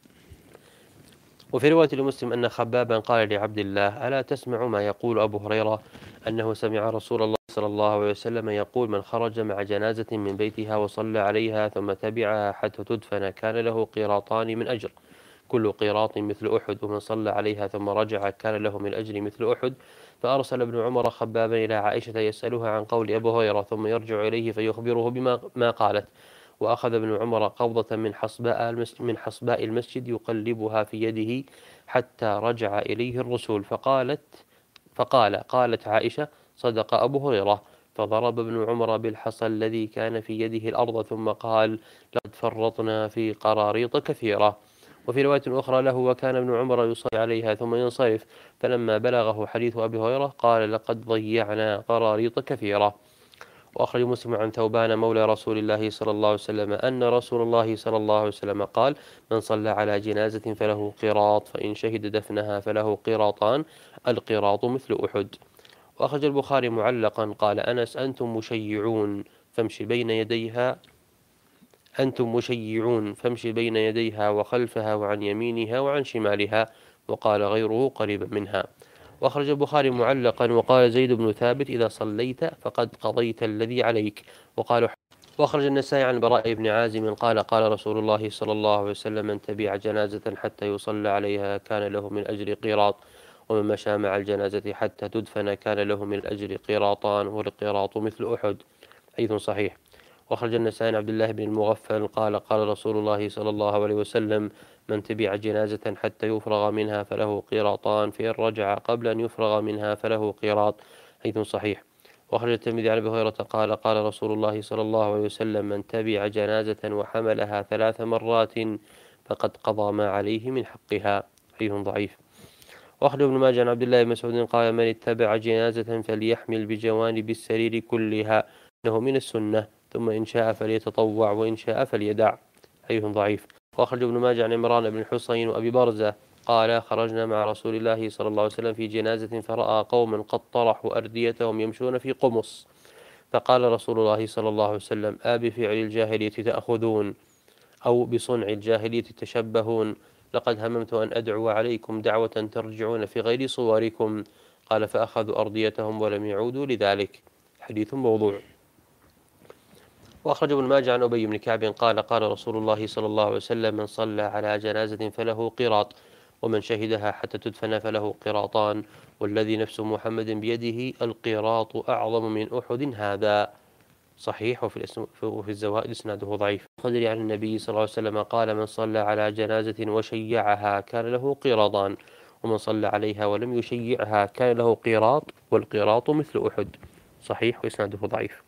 وفي رواية لمسلم أن خبابا قال لعبد الله: ألا تسمع ما يقول أبو هريرة أنه سمع رسول الله صلى الله عليه وسلم يقول: من خرج مع جنازة من بيتها وصلى عليها ثم تبعها حتى تدفن كان له قيراطان من أجر، كل قيراط مثل أحد، ومن صلى عليها ثم رجع كان له من أجر مثل أحد. فأرسل ابن عمر خبابا إلى عائشة يسألها عن قول أبو هريرة، ثم يرجع إليه فيخبره بما قالت. وأخذ ابن عمر قبضة من حصباء المسجد يقلبها في يده حتى رجع إليه الرسول، فقالت: قالت عائشة: صدق أبو هريرة. فضرب ابن عمر بالحصى الذي كان في يده الأرض ثم قال: لقد فرطنا في قراريط كثيرة. وفي رواية أخرى له: وكان ابن عمر يصلي عليها ثم ينصرف، فلما بلغه حديث أبي هريرة قال: لقد ضيعنا قراريط كثيرة. وأخرج مسلم عن ثوبان مولى رسول الله صلى الله عليه وسلم أن رسول الله صلى الله عليه وسلم قال: من صلى على جنازة فله قيراط، فإن شهد دفنها فله قيراطان، القيراط مثل أحد. وأخرج البخاري معلقا قال أنس: أنتم بين يديها وخلفها وعن يمينها وعن شمالها. وقال غيره قريبا منها. وأخرج البخاري معلقا وقال زيد بن ثابت: إذا صليت فقد قضيت الذي عليك. وأخرج النسائي عن البراء بن عازم قال: قال رسول الله صلى الله عليه وسلم: من تبع جنازة حتى يصلى عليها كان له من أجر قيراط، ومن مشى مع الجنازة حتى تدفن كان له من الأجر قيراطان، والقيراط مثل أحد. حديث صحيح. وأخرج النسائي عن عبد الله بن المغفل قال: قال رسول الله صلى الله عليه وسلم: من تبع جنازة حتى يفرغ منها فله قيراطان، فإن رجع قبل أن يفرغ منها فله قيراط. حديث صحيح. وأخرج الترمذي عن أبي هريرة قال: قال رسول الله صلى الله عليه وسلم: من تبع جنازة وحملها 3 مرات فقد قضى ما عليه من حقها. حديث ضعيف. وأخرج ابن ماجه عن عبد الله بن مسعود قال: من اتبع جنازة فليحمل بجوانب السرير كلها، إنه من السنة، ثم إن شاء فليتطوع وإن شاء فليدع. حديث ضعيف. وأخرج ابن ماجه عن عمران بن الحصين وأبي برزة قال: خرجنا مع رسول الله صلى الله عليه وسلم في جنازة، فرأى قوما قد طرحوا أرديتهم يمشون في قمص، فقال رسول الله صلى الله عليه وسلم: بفعل الجاهلية تأخذون، أو بصنع الجاهلية تشبهون؟ لقد هممت أن أدعو عليكم دعوة ترجعون في غير صوركم. قال: فأخذوا أرضيتهم ولم يعودوا لذلك. حديث موضوع. وأخرج ابن ماجه عن أبي بن كعب قال: قال رسول الله صلى الله عليه وسلم: من صلى على جنازة فله قيراط، ومن شهدها حتى تدفن فله قيراطان، والذي نفس محمد بيده القيراط أعظم من أحد. هذا صحيح. وفي الزوائد إسناده ضعيف. خدري عن النبي صلى الله عليه وسلم قال: من صلى على جنازة وشيعها كان له قيراطان، ومن صلى عليها ولم يشيعها كان له قيراط، والقيراط مثل أحد. صحيح وإسناده ضعيف.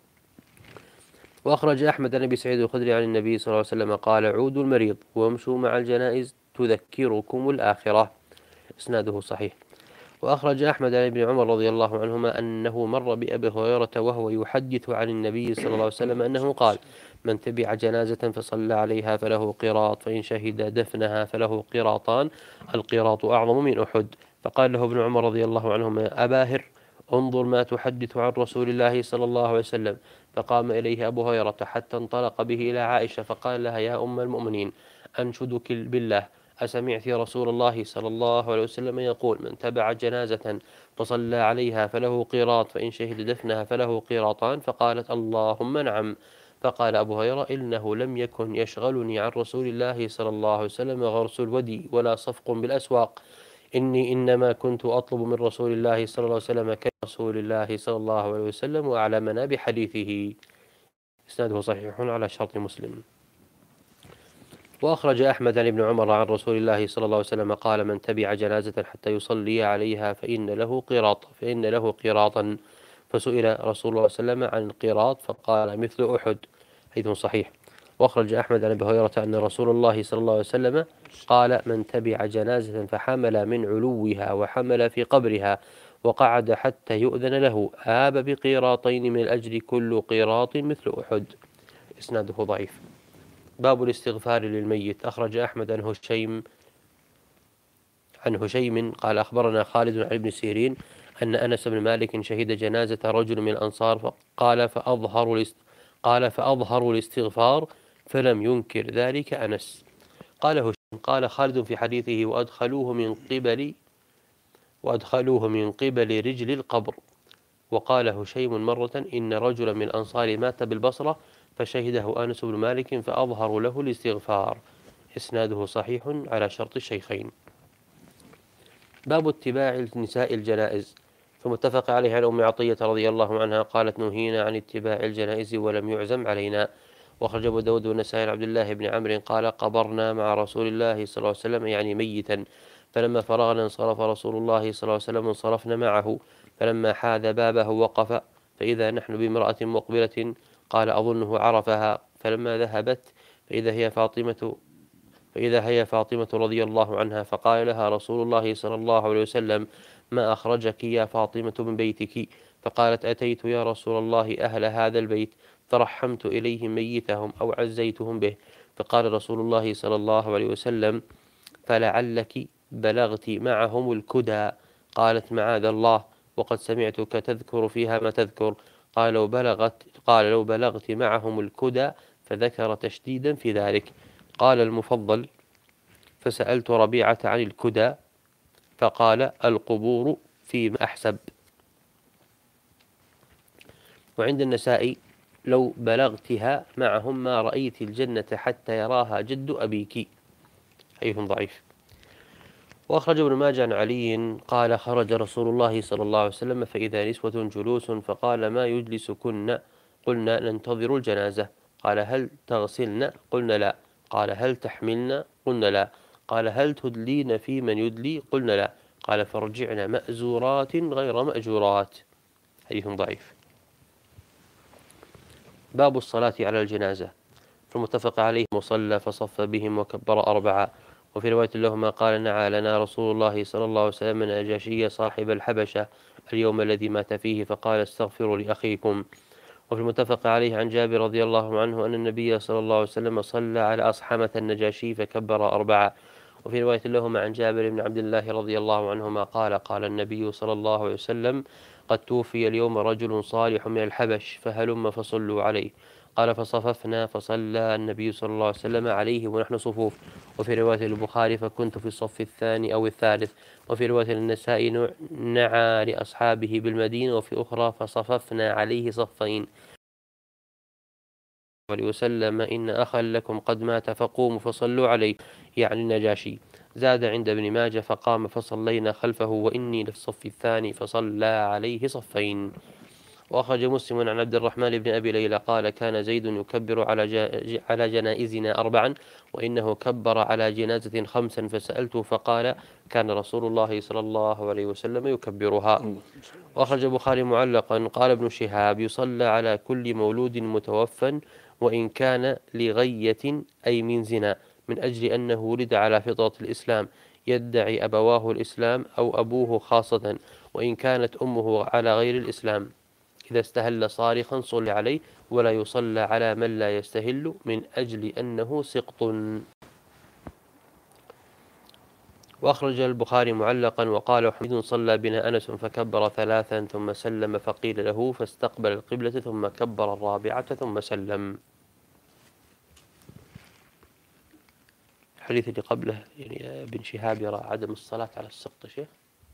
وأخرج أحمد عن أبي سعيد الخدري عن النبي صلى الله عليه وسلم قال: عودوا المريض وامشوا مع الجنائز تذكركم الآخرة. إسناده صحيح. وأخرج أحمد عن ابن عمر رضي الله عنهما أنه مر بأبي هريرة وهو يحدث عن النبي صلى الله عليه وسلم أنه قال: من تبع جنازة فصلى عليها فله قيراط، فإن شهد دفنها فله قيراطان، القيراط أعظم من أحد. فقال له ابن عمر رضي الله عنهما: أباهر، انظر ما تحدث عن رسول الله صلى الله عليه وسلم. فقام إليه أبو هريرة حتى انطلق به إلى عائشة فقال لها: يا أم المؤمنين، أنشدك بالله، أسمعت رسول الله صلى الله عليه وسلم يقول: من تبع جنازة فصلى عليها فله قيراط، فإن شهد دفنها فله قيراطان؟ فقالت: اللهم نعم. فقال أبو هريرة: إنه لم يكن يشغلني عن رسول الله صلى الله عليه وسلم غرس الودي ولا صفق بالأسواق، إني إنما كنت أطلب من رسول الله صلى الله عليه وسلم كرسول الله صلى الله عليه وسلم وأعلمنا بحديثه. إسناده صحيح على شرط مسلم. وأخرج أحمد عن ابن عمر عن رسول الله صلى الله عليه وسلم قال: من تبع جنازة حتى يصلي عليها فإن له قيراطا. فسئل رسول الله صلى الله عليه وسلم عن القيراط فقال: مثل أحد. حديث صحيح. وأخرج أحمد عن أبي هريرة أن رسول الله صلى الله عليه وسلم قال: من تبع جنازة فحمل من علوها وحمل في قبرها وقعد حتى يؤذن له آب بقيراطين من الأجر، كل قيراط مثل أحد. إسناده ضعيف. باب الاستغفار للميت. أخرج أحمد عن هشيم قال: أخبرنا خالد عن ابن سيرين أن أنس بن مالك شهد جنازة رجل من الأنصار قال فأظهروا الاستغفار فلم ينكر ذلك أنس. قال هشيم: قال خالد في حديثه: وأدخلوه من قبل رجل القبر. وقال هشيم مرة: إن رجلا من الأنصار مات بالبصرة فشهده أنس بن مالك فأظهروا له الاستغفار. إسناده صحيح على شرط الشيخين. باب اتباع نساء الجنائز. فمتفق عليه عن أم عطية رضي الله عنها قالت: نهينا عن اتباع الجنائز ولم يعزم علينا. وخرج أبو داود والنسائي عن عبد الله بن عمرو قال: قبرنا مع رسول الله صلى الله عليه وسلم، يعني ميتا، فلما فرغنا انصرف رسول الله صلى الله عليه وسلم انصرفنا معه، فلما حاذ بابه وقف فإذا نحن بامرأة مقبلة، قال أظنه عرفها، فلما ذهبت فإذا هي فاطمة رضي الله عنها، فقال لها رسول الله صلى الله عليه وسلم: ما أخرجك يا فاطمة من بيتك؟ فقالت: أتيت يا رسول الله أهل هذا البيت فرحمت إليهم ميتهم أو عزيتهم به. فقال رسول الله صلى الله عليه وسلم: فلعلك بلغت معهم الكدى. قالت: معاذ الله، وقد سمعتك تذكر فيها ما تذكر. قال: لو بلغت معهم الكدى، فذكر تشديدا في ذلك. قال المفضل: فسألت ربيعة عن الكدى، فقال: القبور فيما أحسب. وعند النسائي: لو بلغتها معهم ما رأيت الجنة حتى يراها جد أبيك. حديث ضعيف. وأخرج ابن ماجه عن علي قال: خرج رسول الله صلى الله عليه وسلم فإذا نسوة جلوس، فقال: ما يجلسكن؟ قلنا: ننتظر الجنازة. قال: هل تغسلن؟ قلنا: لا. قال: هل تحملن؟ قلنا: لا. قال: هل تدلين في من يدلي؟ قلنا: لا. قال: فارجعن مأزورات غير مأجورات. حديث ضعيف. باب الصلاة على الجنازة. فالمتفق عليه: وصلى فصف بهم وكبر 4. وفي رواية لهما قال: نعى لنا رسول الله صلى الله عليه وسلم النجاشي صاحب الحبشة اليوم الذي مات فيه، فقال: استغفروا لأخيكم. وفي المتفق عليه عن جابر رضي الله عنه أن النبي صلى الله عليه وسلم صلى على أصحمة النجاشي فكبر 4. وفي رواية لهما عن جابر بن عبد الله رضي الله عنهما قال: قال النبي صلى الله عليه وسلم: قد توفي اليوم رجل صالح من الحبش، فهلم فصلوا عليه. قال: فصففنا فصلى النبي صلى الله عليه وسلم عليه ونحن صفوف. وفي رواية البخاري: فكنت في الصف الثاني أو الثالث. وفي رواية النسائي: نعى لأصحابه بالمدينة. وفي أخرى: فصففنا عليه صفين وسلم: إن أخا لكم قد مات فقوموا فصلوا عليه، يعني النجاشي. زاد عند ابن ماجه: فقام فصلينا خلفه وإني للصف الثاني فصلى عليه صفين. وأخرج مسلم عن عبد الرحمن بن أبي ليلى قال: كان زيد يكبر على جنائزنا 4، وإنه كبر على جنازة 5، فسألته فقال: كان رسول الله صلى الله عليه وسلم يكبرها. وأخرج البخاري معلقا قال ابن شهاب: يصلى على كل مولود متوفى وإن كان لغية أي من زنا، من أجل أنه ولد على فطرة الإسلام، يدعي أبواه الإسلام أو أبوه خاصة، وإن كانت أمه على غير الإسلام. إذا استهل صارخا صلى عليه، ولا يصلى على من لا يستهل، من أجل أنه سقط. وأخرج البخاري معلقا وقال: حميد صلى بنا أنس فكبر 3 ثم سلم، فقيل له: فاستقبل القبلة ثم كبر 4 ثم سلم. الحديث اللي قبله يعني ابن شهاب يرى عدم الصلاة على السقط. شيخ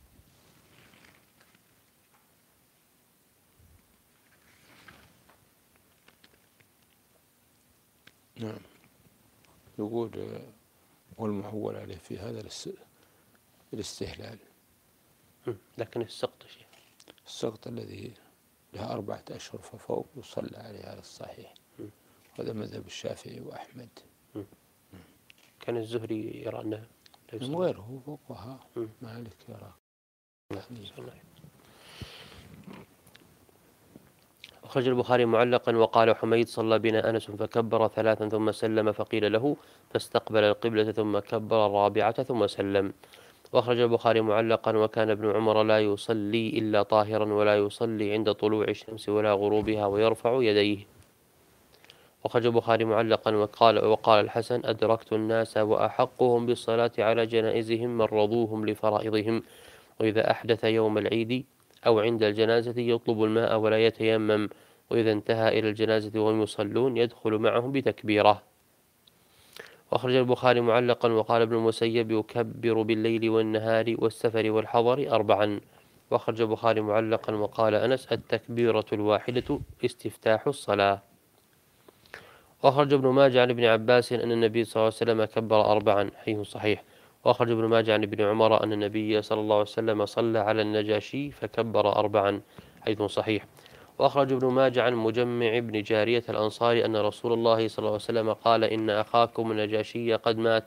نعم، يقول والمعول عليه في هذا الاستهلال. لكن السقط شيخ، السقط الذي له 4 أشهر ففوق يصلى عليه على الصحيح. هذا مذهب الشافعي وأحمد. كان الزهري يرى أنه غيره فقهاء مالك يرى. أخرج البخاري معلقا وقال: حميد صلى بنا أنس فكبر 3 ثم سلم، فقيل له: فاستقبل القبلة ثم كبر 4 ثم سلم. وأخرج البخاري معلقا: وكان ابن عمر لا يصلي إلا طاهرا، ولا يصلي عند طلوع الشمس ولا غروبها، ويرفع يديه. وأخرج البخاري معلقا وقال الحسن: أدركت الناس وأحقهم بالصلاة على جنائزهم من رضوهم لفرائضهم، وإذا أحدث يوم العيد أو عند الجنازة يطلب الماء ولا يتيمم، وإذا انتهى إلى الجنازة وهم يصلون يدخل معهم بتكبيره. وأخرج البخاري معلقا وقال ابن المسيب: يكبر بالليل والنهار والسفر والحضر 4. وأخرج البخاري معلقا وقال أنس: التكبيرة الواحدة استفتاح الصلاة. وأخرج ابن ماجه عن ابن عباس أن النبي صلى الله عليه وسلم كبر 4، حديث صحيح. وأخرج ابن ماجه عن ابن عمر أن النبي صلى الله عليه وسلم صلى على النجاشي فكبر 4، حديث صحيح. وأخرج ابن ماجه عن مجمع بن جارية الأنصاري أن رسول الله صلى الله عليه وسلم قال: إن أخاكم النجاشي قد مات،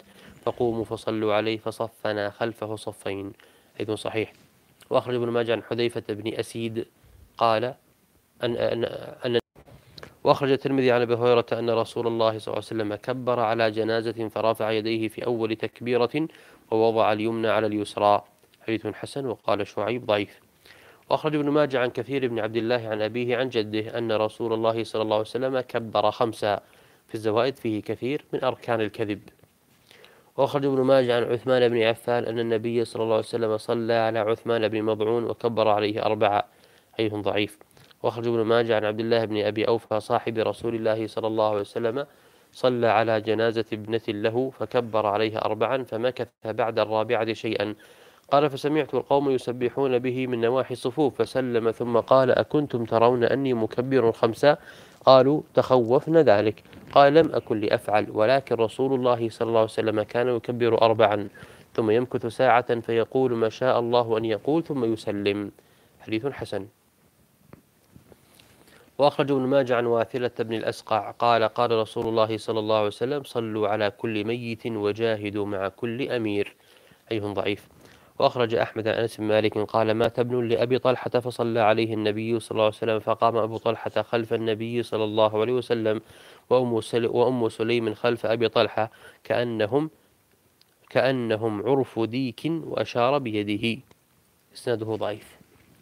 فقوموا فصلوا عليه فصفنا خلفه صفين، حديث صحيح. وأخرج ابن ماجه عن حذيفة بن أسيد قال أن وأخرج الترمذي عن أبي هريرة أن رسول الله صلى الله عليه وسلم كبر على جنازة فرفع يديه في أول تكبيرة ووضع اليمنى على اليسرى، حديث حسن. وقال شعيب ضعيف. وأخرج ابن ماجه عن كثير بن عبد الله عن أبيه عن جده أن رسول الله صلى الله عليه وسلم كبر 5. في الزوائد فيه كثير من أركان الكذب. وأخرج ابن ماجه عن عثمان بن عفان أن النبي صلى الله عليه وسلم صلى على عثمان بن مضعون وكبر عليه 4، حديث ضعيف. وأخرج ابن ماجه عن عبد الله بن أبي أوفى صاحب رسول الله صلى الله عليه وسلم صلى على جنازة ابنة له فكبر عليها 4 فمكث بعد الرابعة شيئا. قال فسمعت القوم يسبحون به من نواحي الصفوف فسلم ثم قال أكنتم ترون أني مكبر 5؟ قالوا تخوفنا ذلك. قال لم أكن لأفعل، ولكن رسول الله صلى الله عليه وسلم كان يكبر 4 ثم يمكث ساعة فيقول ما شاء الله أن يقول ثم يسلم، حديث حسن. وأخرج ابن ماجه عن واثلة بن الأسقع قال قال رسول الله صلى الله عليه وسلم صلوا على كل ميت وجاهدوا مع كل أمير، حديث ضعيف. وأخرج أحمد عن أنس بن مالك قال مات ابن لأبي طلحة فصلى عليه النبي صلى الله عليه وسلم فقام أبو طلحة خلف النبي صلى الله عليه وسلم وأم سليم خلف أبي طلحة كأنهم عرف ديك وأشار بيده، إسناده ضعيف.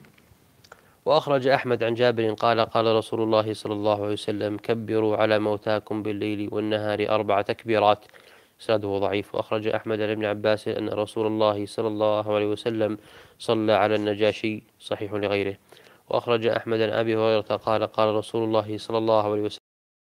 وأخرج أحمد عن جابر قال قال رسول الله صلى الله عليه وسلم كبروا على موتاكم بالليل والنهار 4 تكبيرات، إسناده ضعيف. وأخرج أحمد عن ابن عباس أن رسول الله صلى الله عليه وسلم صلى على النجاشي، صحيح لغيره. وأخرج أحمد عن أبي هريرة قال قال رسول الله صلى الله عليه وسلم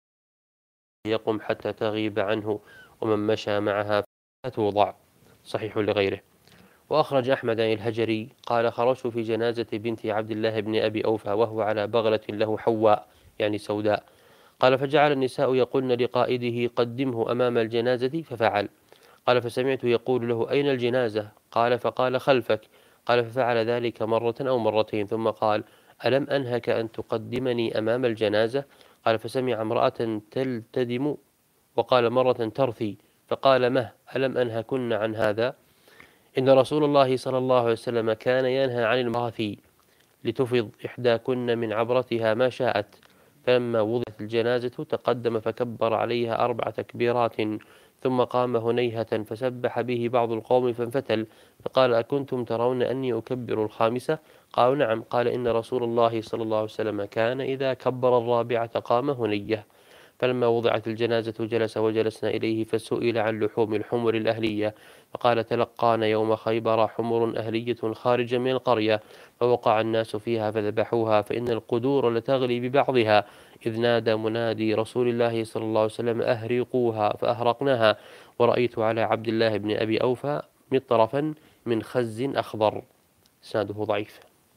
يقم حتى تغيب عنه ومن مشى معها فتوضع، صحيح لغيره. وأخرج أحمد عن الهجري قال خرجت في جنازة بنت عبد الله بن أبي أوفى وهو على بغلة له حواء يعني سوداء. قال فجعل النساء يقولن لقائده قدمه أمام الجنازة ففعل. قال فسمعت يقول له أين الجنازة؟ قال فقال خلفك. قال ففعل ذلك مرة أو مرتين ثم قال ألم أنهك أن تقدمني أمام الجنازة؟ قال فسمع امرأة تلتدم وقال مرة ترثي فقال مه ألم أنهكن عن هذا؟ إن رسول الله صلى الله عليه وسلم كان ينهى عن المراثي لتفض إحداكن من عبرتها ما شاءت. فلما وضعت الجنازة تقدم فكبر عليها 4 تكبيرات ثم قام هنيهة فسبح به بعض القوم فانفتل فقال أكنتم ترون أني أكبر 5؟ قالوا نعم. قال إن رسول الله صلى الله عليه وسلم كان إذا كبر 4 قام هنيه. فلما وضعت الجنازة جلس وجلسنا إليه فسئل عن لحوم الحمر الأهلية فقال تلقانا يوم خيبر حمر أهلية خارجة من القرية فوقع الناس فيها فذبحوها فإن القدور لتغلي ببعضها إذ نادى منادي رسول الله صلى الله عليه وسلم أهرقوها فأهرقناها ورأيت على عبد الله بن أبي أوفى مطرفا من خز أخضر، إسناده ضعيف.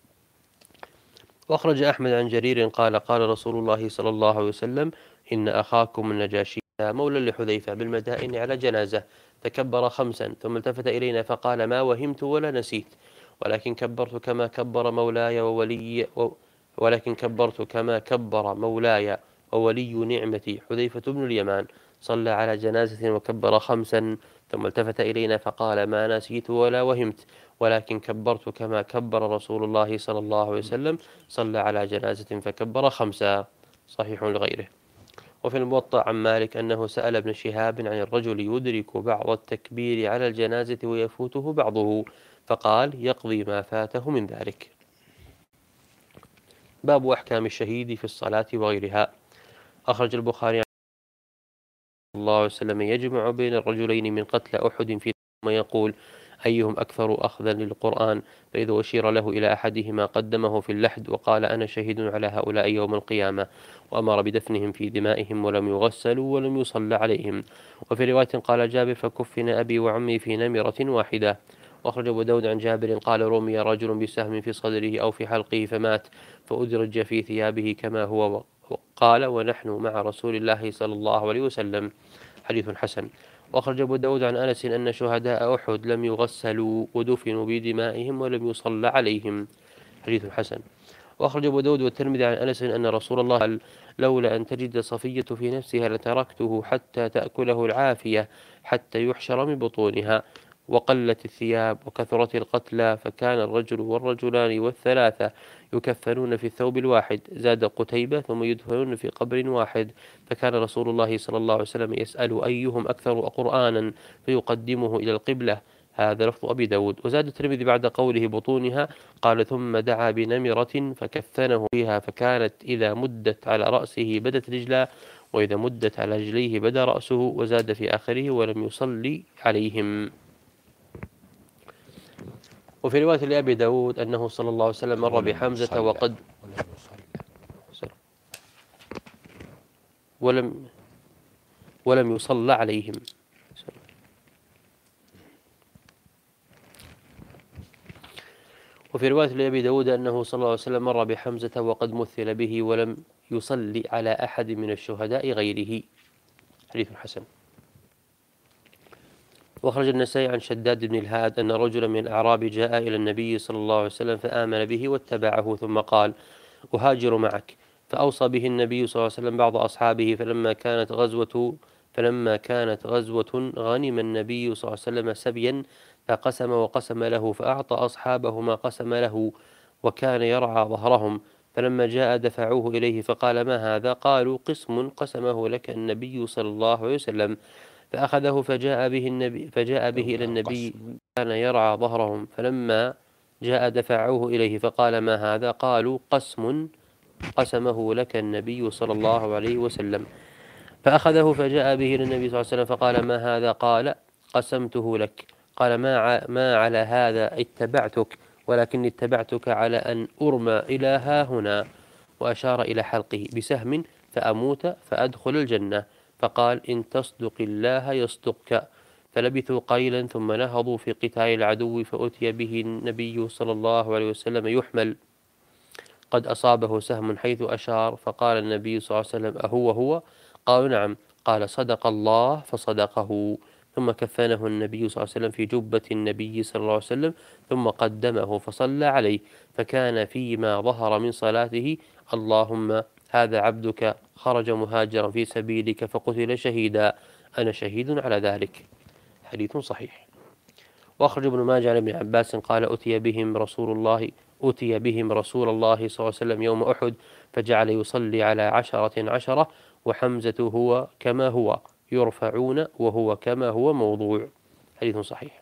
وأخرج أحمد عن جرير قال قال رسول الله صلى الله عليه وسلم إن أخاكم النجاشي مولى لحذيفة بالمدائن على جنازة فكبر 5 ثم التفت إلينا فقال ما وهمت ولا نسيت ولكن كبرت كما كبر مولاي وولي نعمتي حذيفة بن اليمان صلى على جنازة وكبر 5 ثم التفت إلينا فقال ما نسيت ولا وهمت ولكن كبرت كما كبر رسول الله صلى الله عليه وسلم صلى على جنازة فكبر 5، صحيح لغيره. وفي الموطأ عن مالك أنه سأل ابن شهاب عن الرجل يدرك بعض التكبير على الجنازة ويفوته بعضه فقال يقضي ما فاته من ذلك. باب أحكام الشهيد في الصلاة وغيرها. أخرج البخاري عن صلى الله عليه وسلم يجمع بين الرجلين من قتل أحد في ثم يقول أيهم أكثر أخذا للقرآن فإذا أشير له إلى أحدهما قدمه في اللحد وقال أنا شهيد على هؤلاء يوم القيامة وأمر بدفنهم في دمائهم ولم يغسلوا ولم يصلى عليهم. وفي رواية قال جابر فكفن أبي وعمي في نمرة واحدة. وأخرج أبو داود عن جابر قال رمي رجل بسهم في صدره أو في حلقه فمات فأدرج في ثيابه كما هو قال ونحن مع رسول الله صلى الله عليه وسلم، حديث حسن. وأخرج أبو داود عن أنس أن شهداء أحد لم يغسلوا ودفنوا بدمائهم ولم يصلى عليهم، حديث حسن. وأخرج أبو داود والترمذي عن أنس أن رسول الله قال لولا أن تجد صفية في نفسها لتركته حتى تأكله العافية حتى يحشر من بطونها. وقلت الثياب وكثرت القتلى، فكان الرجل والرجلان والثلاثة يكفنون في الثوب الواحد. زاد قتيبة: ثم يدفنون في قبر واحد. فكان رسول الله صلى الله عليه وسلم يسأل أيهم أكثر قرآنا فيقدمه إلى القبلة. هذا لفظ أبي داود. وزاد الترمذي بعد قوله بطونها قال: ثم دعا بنمرة فكفنه فيها، فكانت إذا مدت على رأسه بدت رجلا، وإذا مدت على رجليه بدا رأسه. وزاد في آخره: ولم يصلي عليهم. وفي رواية لأبي داود أنه صلى الله عليه وسلم مر بحمزة وقد ولم يصلى عليهم. وفي رواية لأبي داود أنه صلى الله عليه وسلم مر بحمزة وقد مثل به ولم يصلي على أحد من الشهداء غيره. حديث حسن. وأخرج النسائي عن شداد بن الهاد أن رجلا من الأعراب جاء إلى النبي صلى الله عليه وسلم فآمن به واتبعه، ثم قال: أهاجر معك. فأوصى به النبي صلى الله عليه وسلم بعض أصحابه. فلما كانت غزوة غنم النبي صلى الله عليه وسلم سبيا فقسم وقسم له، فأعطى أصحابه ما قسم له، وكان يرعى ظهرهم. فلما جاء دفعوه إليه فقال: ما هذا؟ قالوا: قسم قسمه لك النبي صلى الله عليه وسلم. فأخذه فجاء به إلى النبي، كان يرعى ظهرهم. فلما جاء دفعوه إليه فقال: ما هذا؟ قالوا: قسم قسمه لك النبي صلى الله عليه وسلم. فأخذه فجاء به إلى النبي صلى الله عليه وسلم فقال: ما هذا؟ قال: قسمته لك. قال: ما على هذا اتبعتك، ولكني اتبعتك على أن أرمى إلى ها هنا. وأشار إلى حلقه بسهم فأموت فأدخل الجنة. فقال: إن تصدق الله يصدقك. فلبثوا قليلا ثم نهضوا في قتال العدو، فأتي به النبي صلى الله عليه وسلم يحمل قد أصابه سهم حيث أشار. فقال النبي صلى الله عليه وسلم: أهو؟ قالوا: نعم. قال: صدق الله فصدقه. ثم كفنه النبي صلى الله عليه وسلم في جبة النبي صلى الله عليه وسلم، ثم قدمه فصلى عليه. فكان فيما ظهر من صلاته: اللهم هذا عبدك خرج مهاجرا في سبيلك فقتل شهيدا، أنا شهيد على ذلك. حديث صحيح. وأخرج ابن ماجه عن ابن عباس قال: أتي بهم رسول الله صلى الله عليه وسلم يوم أحد، فجعل يصلي على 10 وحمزة هو كما هو يرفعون وهو كما هو موضوع. حديث صحيح.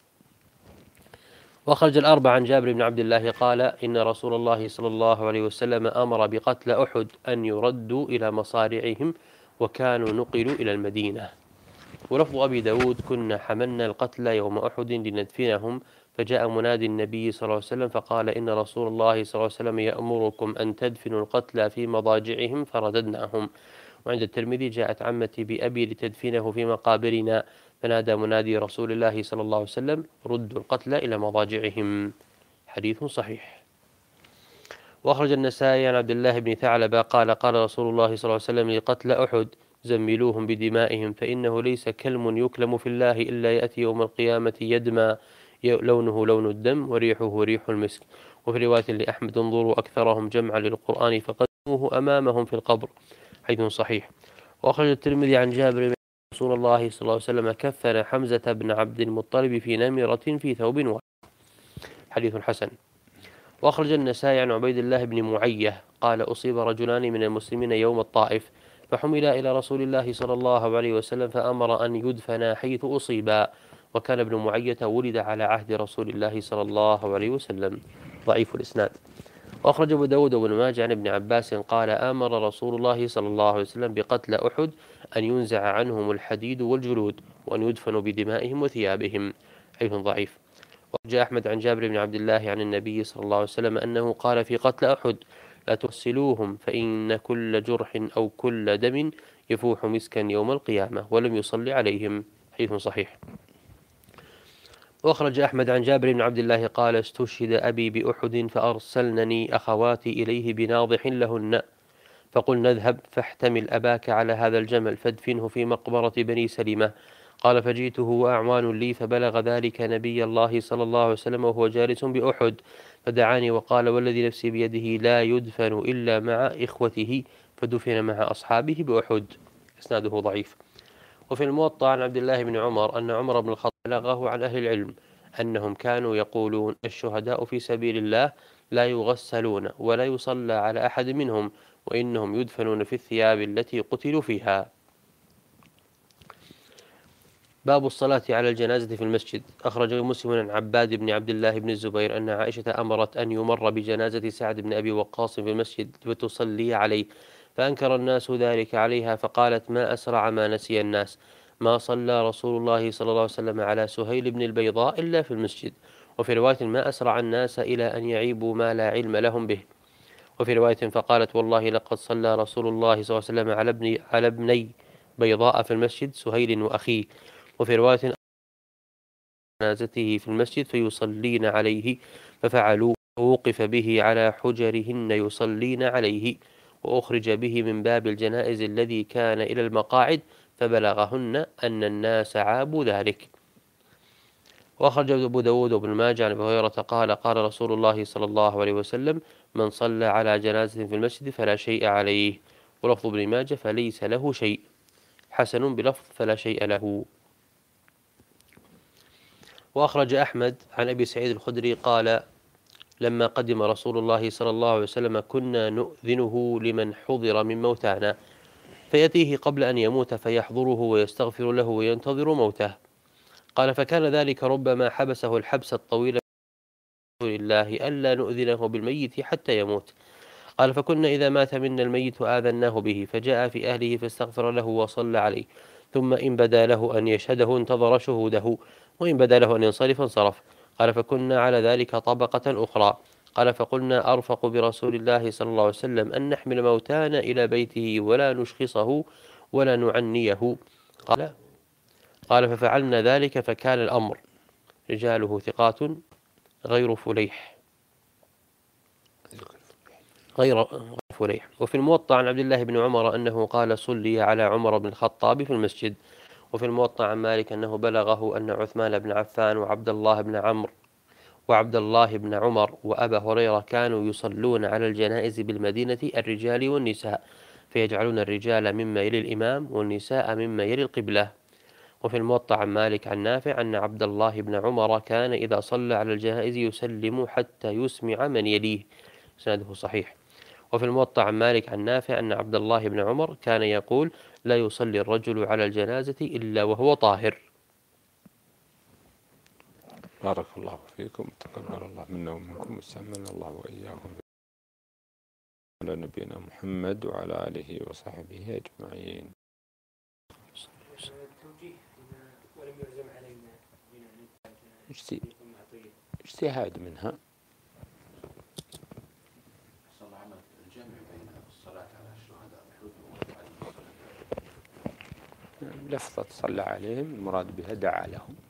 وأخرج الأربعة عن جابر بن عبد الله قال: إن رسول الله صلى الله عليه وسلم أمر بقتل أحد أن يردوا إلى مصارعهم، وكانوا نقلوا إلى المدينة. ولفظ أبي داود: كنا حملنا القتلى يوم أحد لندفنهم، فجاء منادي النبي صلى الله عليه وسلم فقال: إن رسول الله صلى الله عليه وسلم يأمركم أن تدفنوا القتلى في مضاجعهم، فرددناهم. وعند الترمذي: جاءت عمتي بأبي لتدفنه في مقابرنا، فنادى منادي رسول الله صلى الله عليه وسلم: ردوا القتلى إلى مضاجعهم. حديث صحيح. وأخرج النسائي عن عبد الله بن ثعلبة قال: قال رسول الله صلى الله عليه وسلم لقتلى أحد: زملوهم بدمائهم، فإنه ليس كلم يكلم في الله إلا يأتي يوم القيامة يدمى، لونه لون الدم وريحه ريح المسك. وفي رواية لأحمد: انظروا أكثرهم جمعا للقرآن فقدموه أمامهم في القبر. حديث صحيح. وأخرج الترمذي عن جابر بن رسول الله صلى الله عليه وسلم كفن حمزة بن عبد المطلب في نمرة في ثوب واحد. حديث حسن. وأخرج النسائي عن عبيد الله بن معية قال: أصيب رجلان من المسلمين يوم الطائف، فحملا إلى رسول الله صلى الله عليه وسلم فأمر أن يدفنا حيث أصيبا. وكان ابن معية ولد على عهد رسول الله صلى الله عليه وسلم. ضعيف الإسناد. وأخرج أبو داود وابن ماجه عن ابن عباس قال: آمر رسول الله صلى الله عليه وسلم بقتل أحد أن ينزع عنهم الحديد والجلود، وأن يدفنوا بدمائهم وثيابهم. حديث ضعيف. وجاء أحمد عن جابر بن عبد الله عن النبي صلى الله عليه وسلم أنه قال في قتل أحد: لا تغسلوهم، فإن كل جرح أو كل دم يفوح مسكا يوم القيامة، ولم يصلي عليهم. حديث صحيح. وأخرج أحمد عن جابر بن عبد الله قال: استشهد أبي بأحد، فأرسلنني أخواتي إليه بناضح لهن، فقلنا: اذهب فاحتمل أباك على هذا الجمل، فادفنه في مقبرة بني سلمة. قال فجئته وأعوان لي فبلغ ذلك نبي الله صلى الله عليه وسلم وهو جالس بأحد فدعاني وقال والذي نفسي بيده لا يدفن إلا مع إخوته، فدفن مع أصحابه بأحد. إسناده ضعيف. وفي الموطأ عن عبد الله بن عمر أن عمر بن الخطاب بلغه عن أهل العلم أنهم كانوا يقولون الشهداء في سبيل الله لا يغسلون ولا يصلى على أحد منهم، وإنهم يدفنون في الثياب التي قتلوا فيها. باب الصلاة على الجنازة في المسجد. أخرج مسلم عن عباد بن عبد الله بن الزبير أن عائشة أمرت أن يمر بجنازة سعد بن أبي وقاص في المسجد فتصلي عليه، فأنكر الناس ذلك عليها فقالت ما أسرع ما نسي الناس، ما صلى رسول الله صلى الله عليه وسلم على سهيل بن البيضاء إلا في المسجد. وفي رواية ما أسرع الناس إلى أن يعيبوا ما لا علم لهم به. وفي رواية فقالت والله لقد صلى رسول الله صلى الله عليه وسلم على ابني بيضاء في المسجد سهيل وأخيه. وفي رواية جنازته في المسجد فيصلين عليه ففعلوا، ووقف به على حجرهن يصلين عليه، وأخرج به من باب الجنائز الذي كان إلى المقاعد فبلغهن أن الناس عابوا ذلك. وأخرج أبو داود وابن ماجه عن أبي هريرة قال قال رسول الله صلى الله عليه وسلم من صلى على جنازة في المسجد فلا شيء عليه. ولفظ ابن ماجه فليس له شيء، حسن بلفظ فلا شيء له. وأخرج أحمد عن أبي سعيد الخدري قال لما قدم رسول الله صلى الله عليه وسلم كنا نؤذنه لمن حضر من موتانا، فيأتيه قبل أن يموت فيحضره ويستغفر له وينتظر موته. قال فكان ذلك ربما حبسه الحبس الطويل لله ألا نؤذنه بالميت حتى يموت. قال فكنا إذا مات منا الميت آذناه به فجاء في أهله فاستغفر له وصلى عليه، ثم إن بدا له أن يشهده انتظر شهوده، وإن بدا له أن ينصرف انصرف. قال فكنا على ذلك طبقة أخرى. قال فقلنا أرفق برسول الله صلى الله عليه وسلم أن نحمل موتانا إلى بيته ولا نشخصه ولا نعنيه. قال ففعلنا ذلك فكان الأمر. رجاله ثقات غير فليح. وفي الموطأ عن عبد الله بن عمر أنه قال صلي على عمر بن الخطاب في المسجد. وفي الموطأ عن مالك أنه بلغه أن عثمان بن عفان وعبد الله بن عمر وأبا هريرة كانوا يصلون على الجنائز بالمدينة الرجال والنساء، فيجعلون الرجال مما يلي الإمام والنساء مما يلي القبلة. وفي الموطأ عن مالك عن نافع أن عبد الله بن عمر كان إذا صلى على الجنائز يسلم حتى يسمع من يليه. إسناده صحيح. وفي الموطأ عن مالك عن نافع أن عبد الله بن عمر كان يقول لا يصلي الرجل على الجنازة إلا وهو طاهر. بارك الله فيكم، تقبل الله منا ومنكم، واستعملنا الله وإياكم على نبينا محمد وعلى آله وصحبه أجمعين. اجتهاد منها لفظة صلى عليهم المراد بها دعا لهم.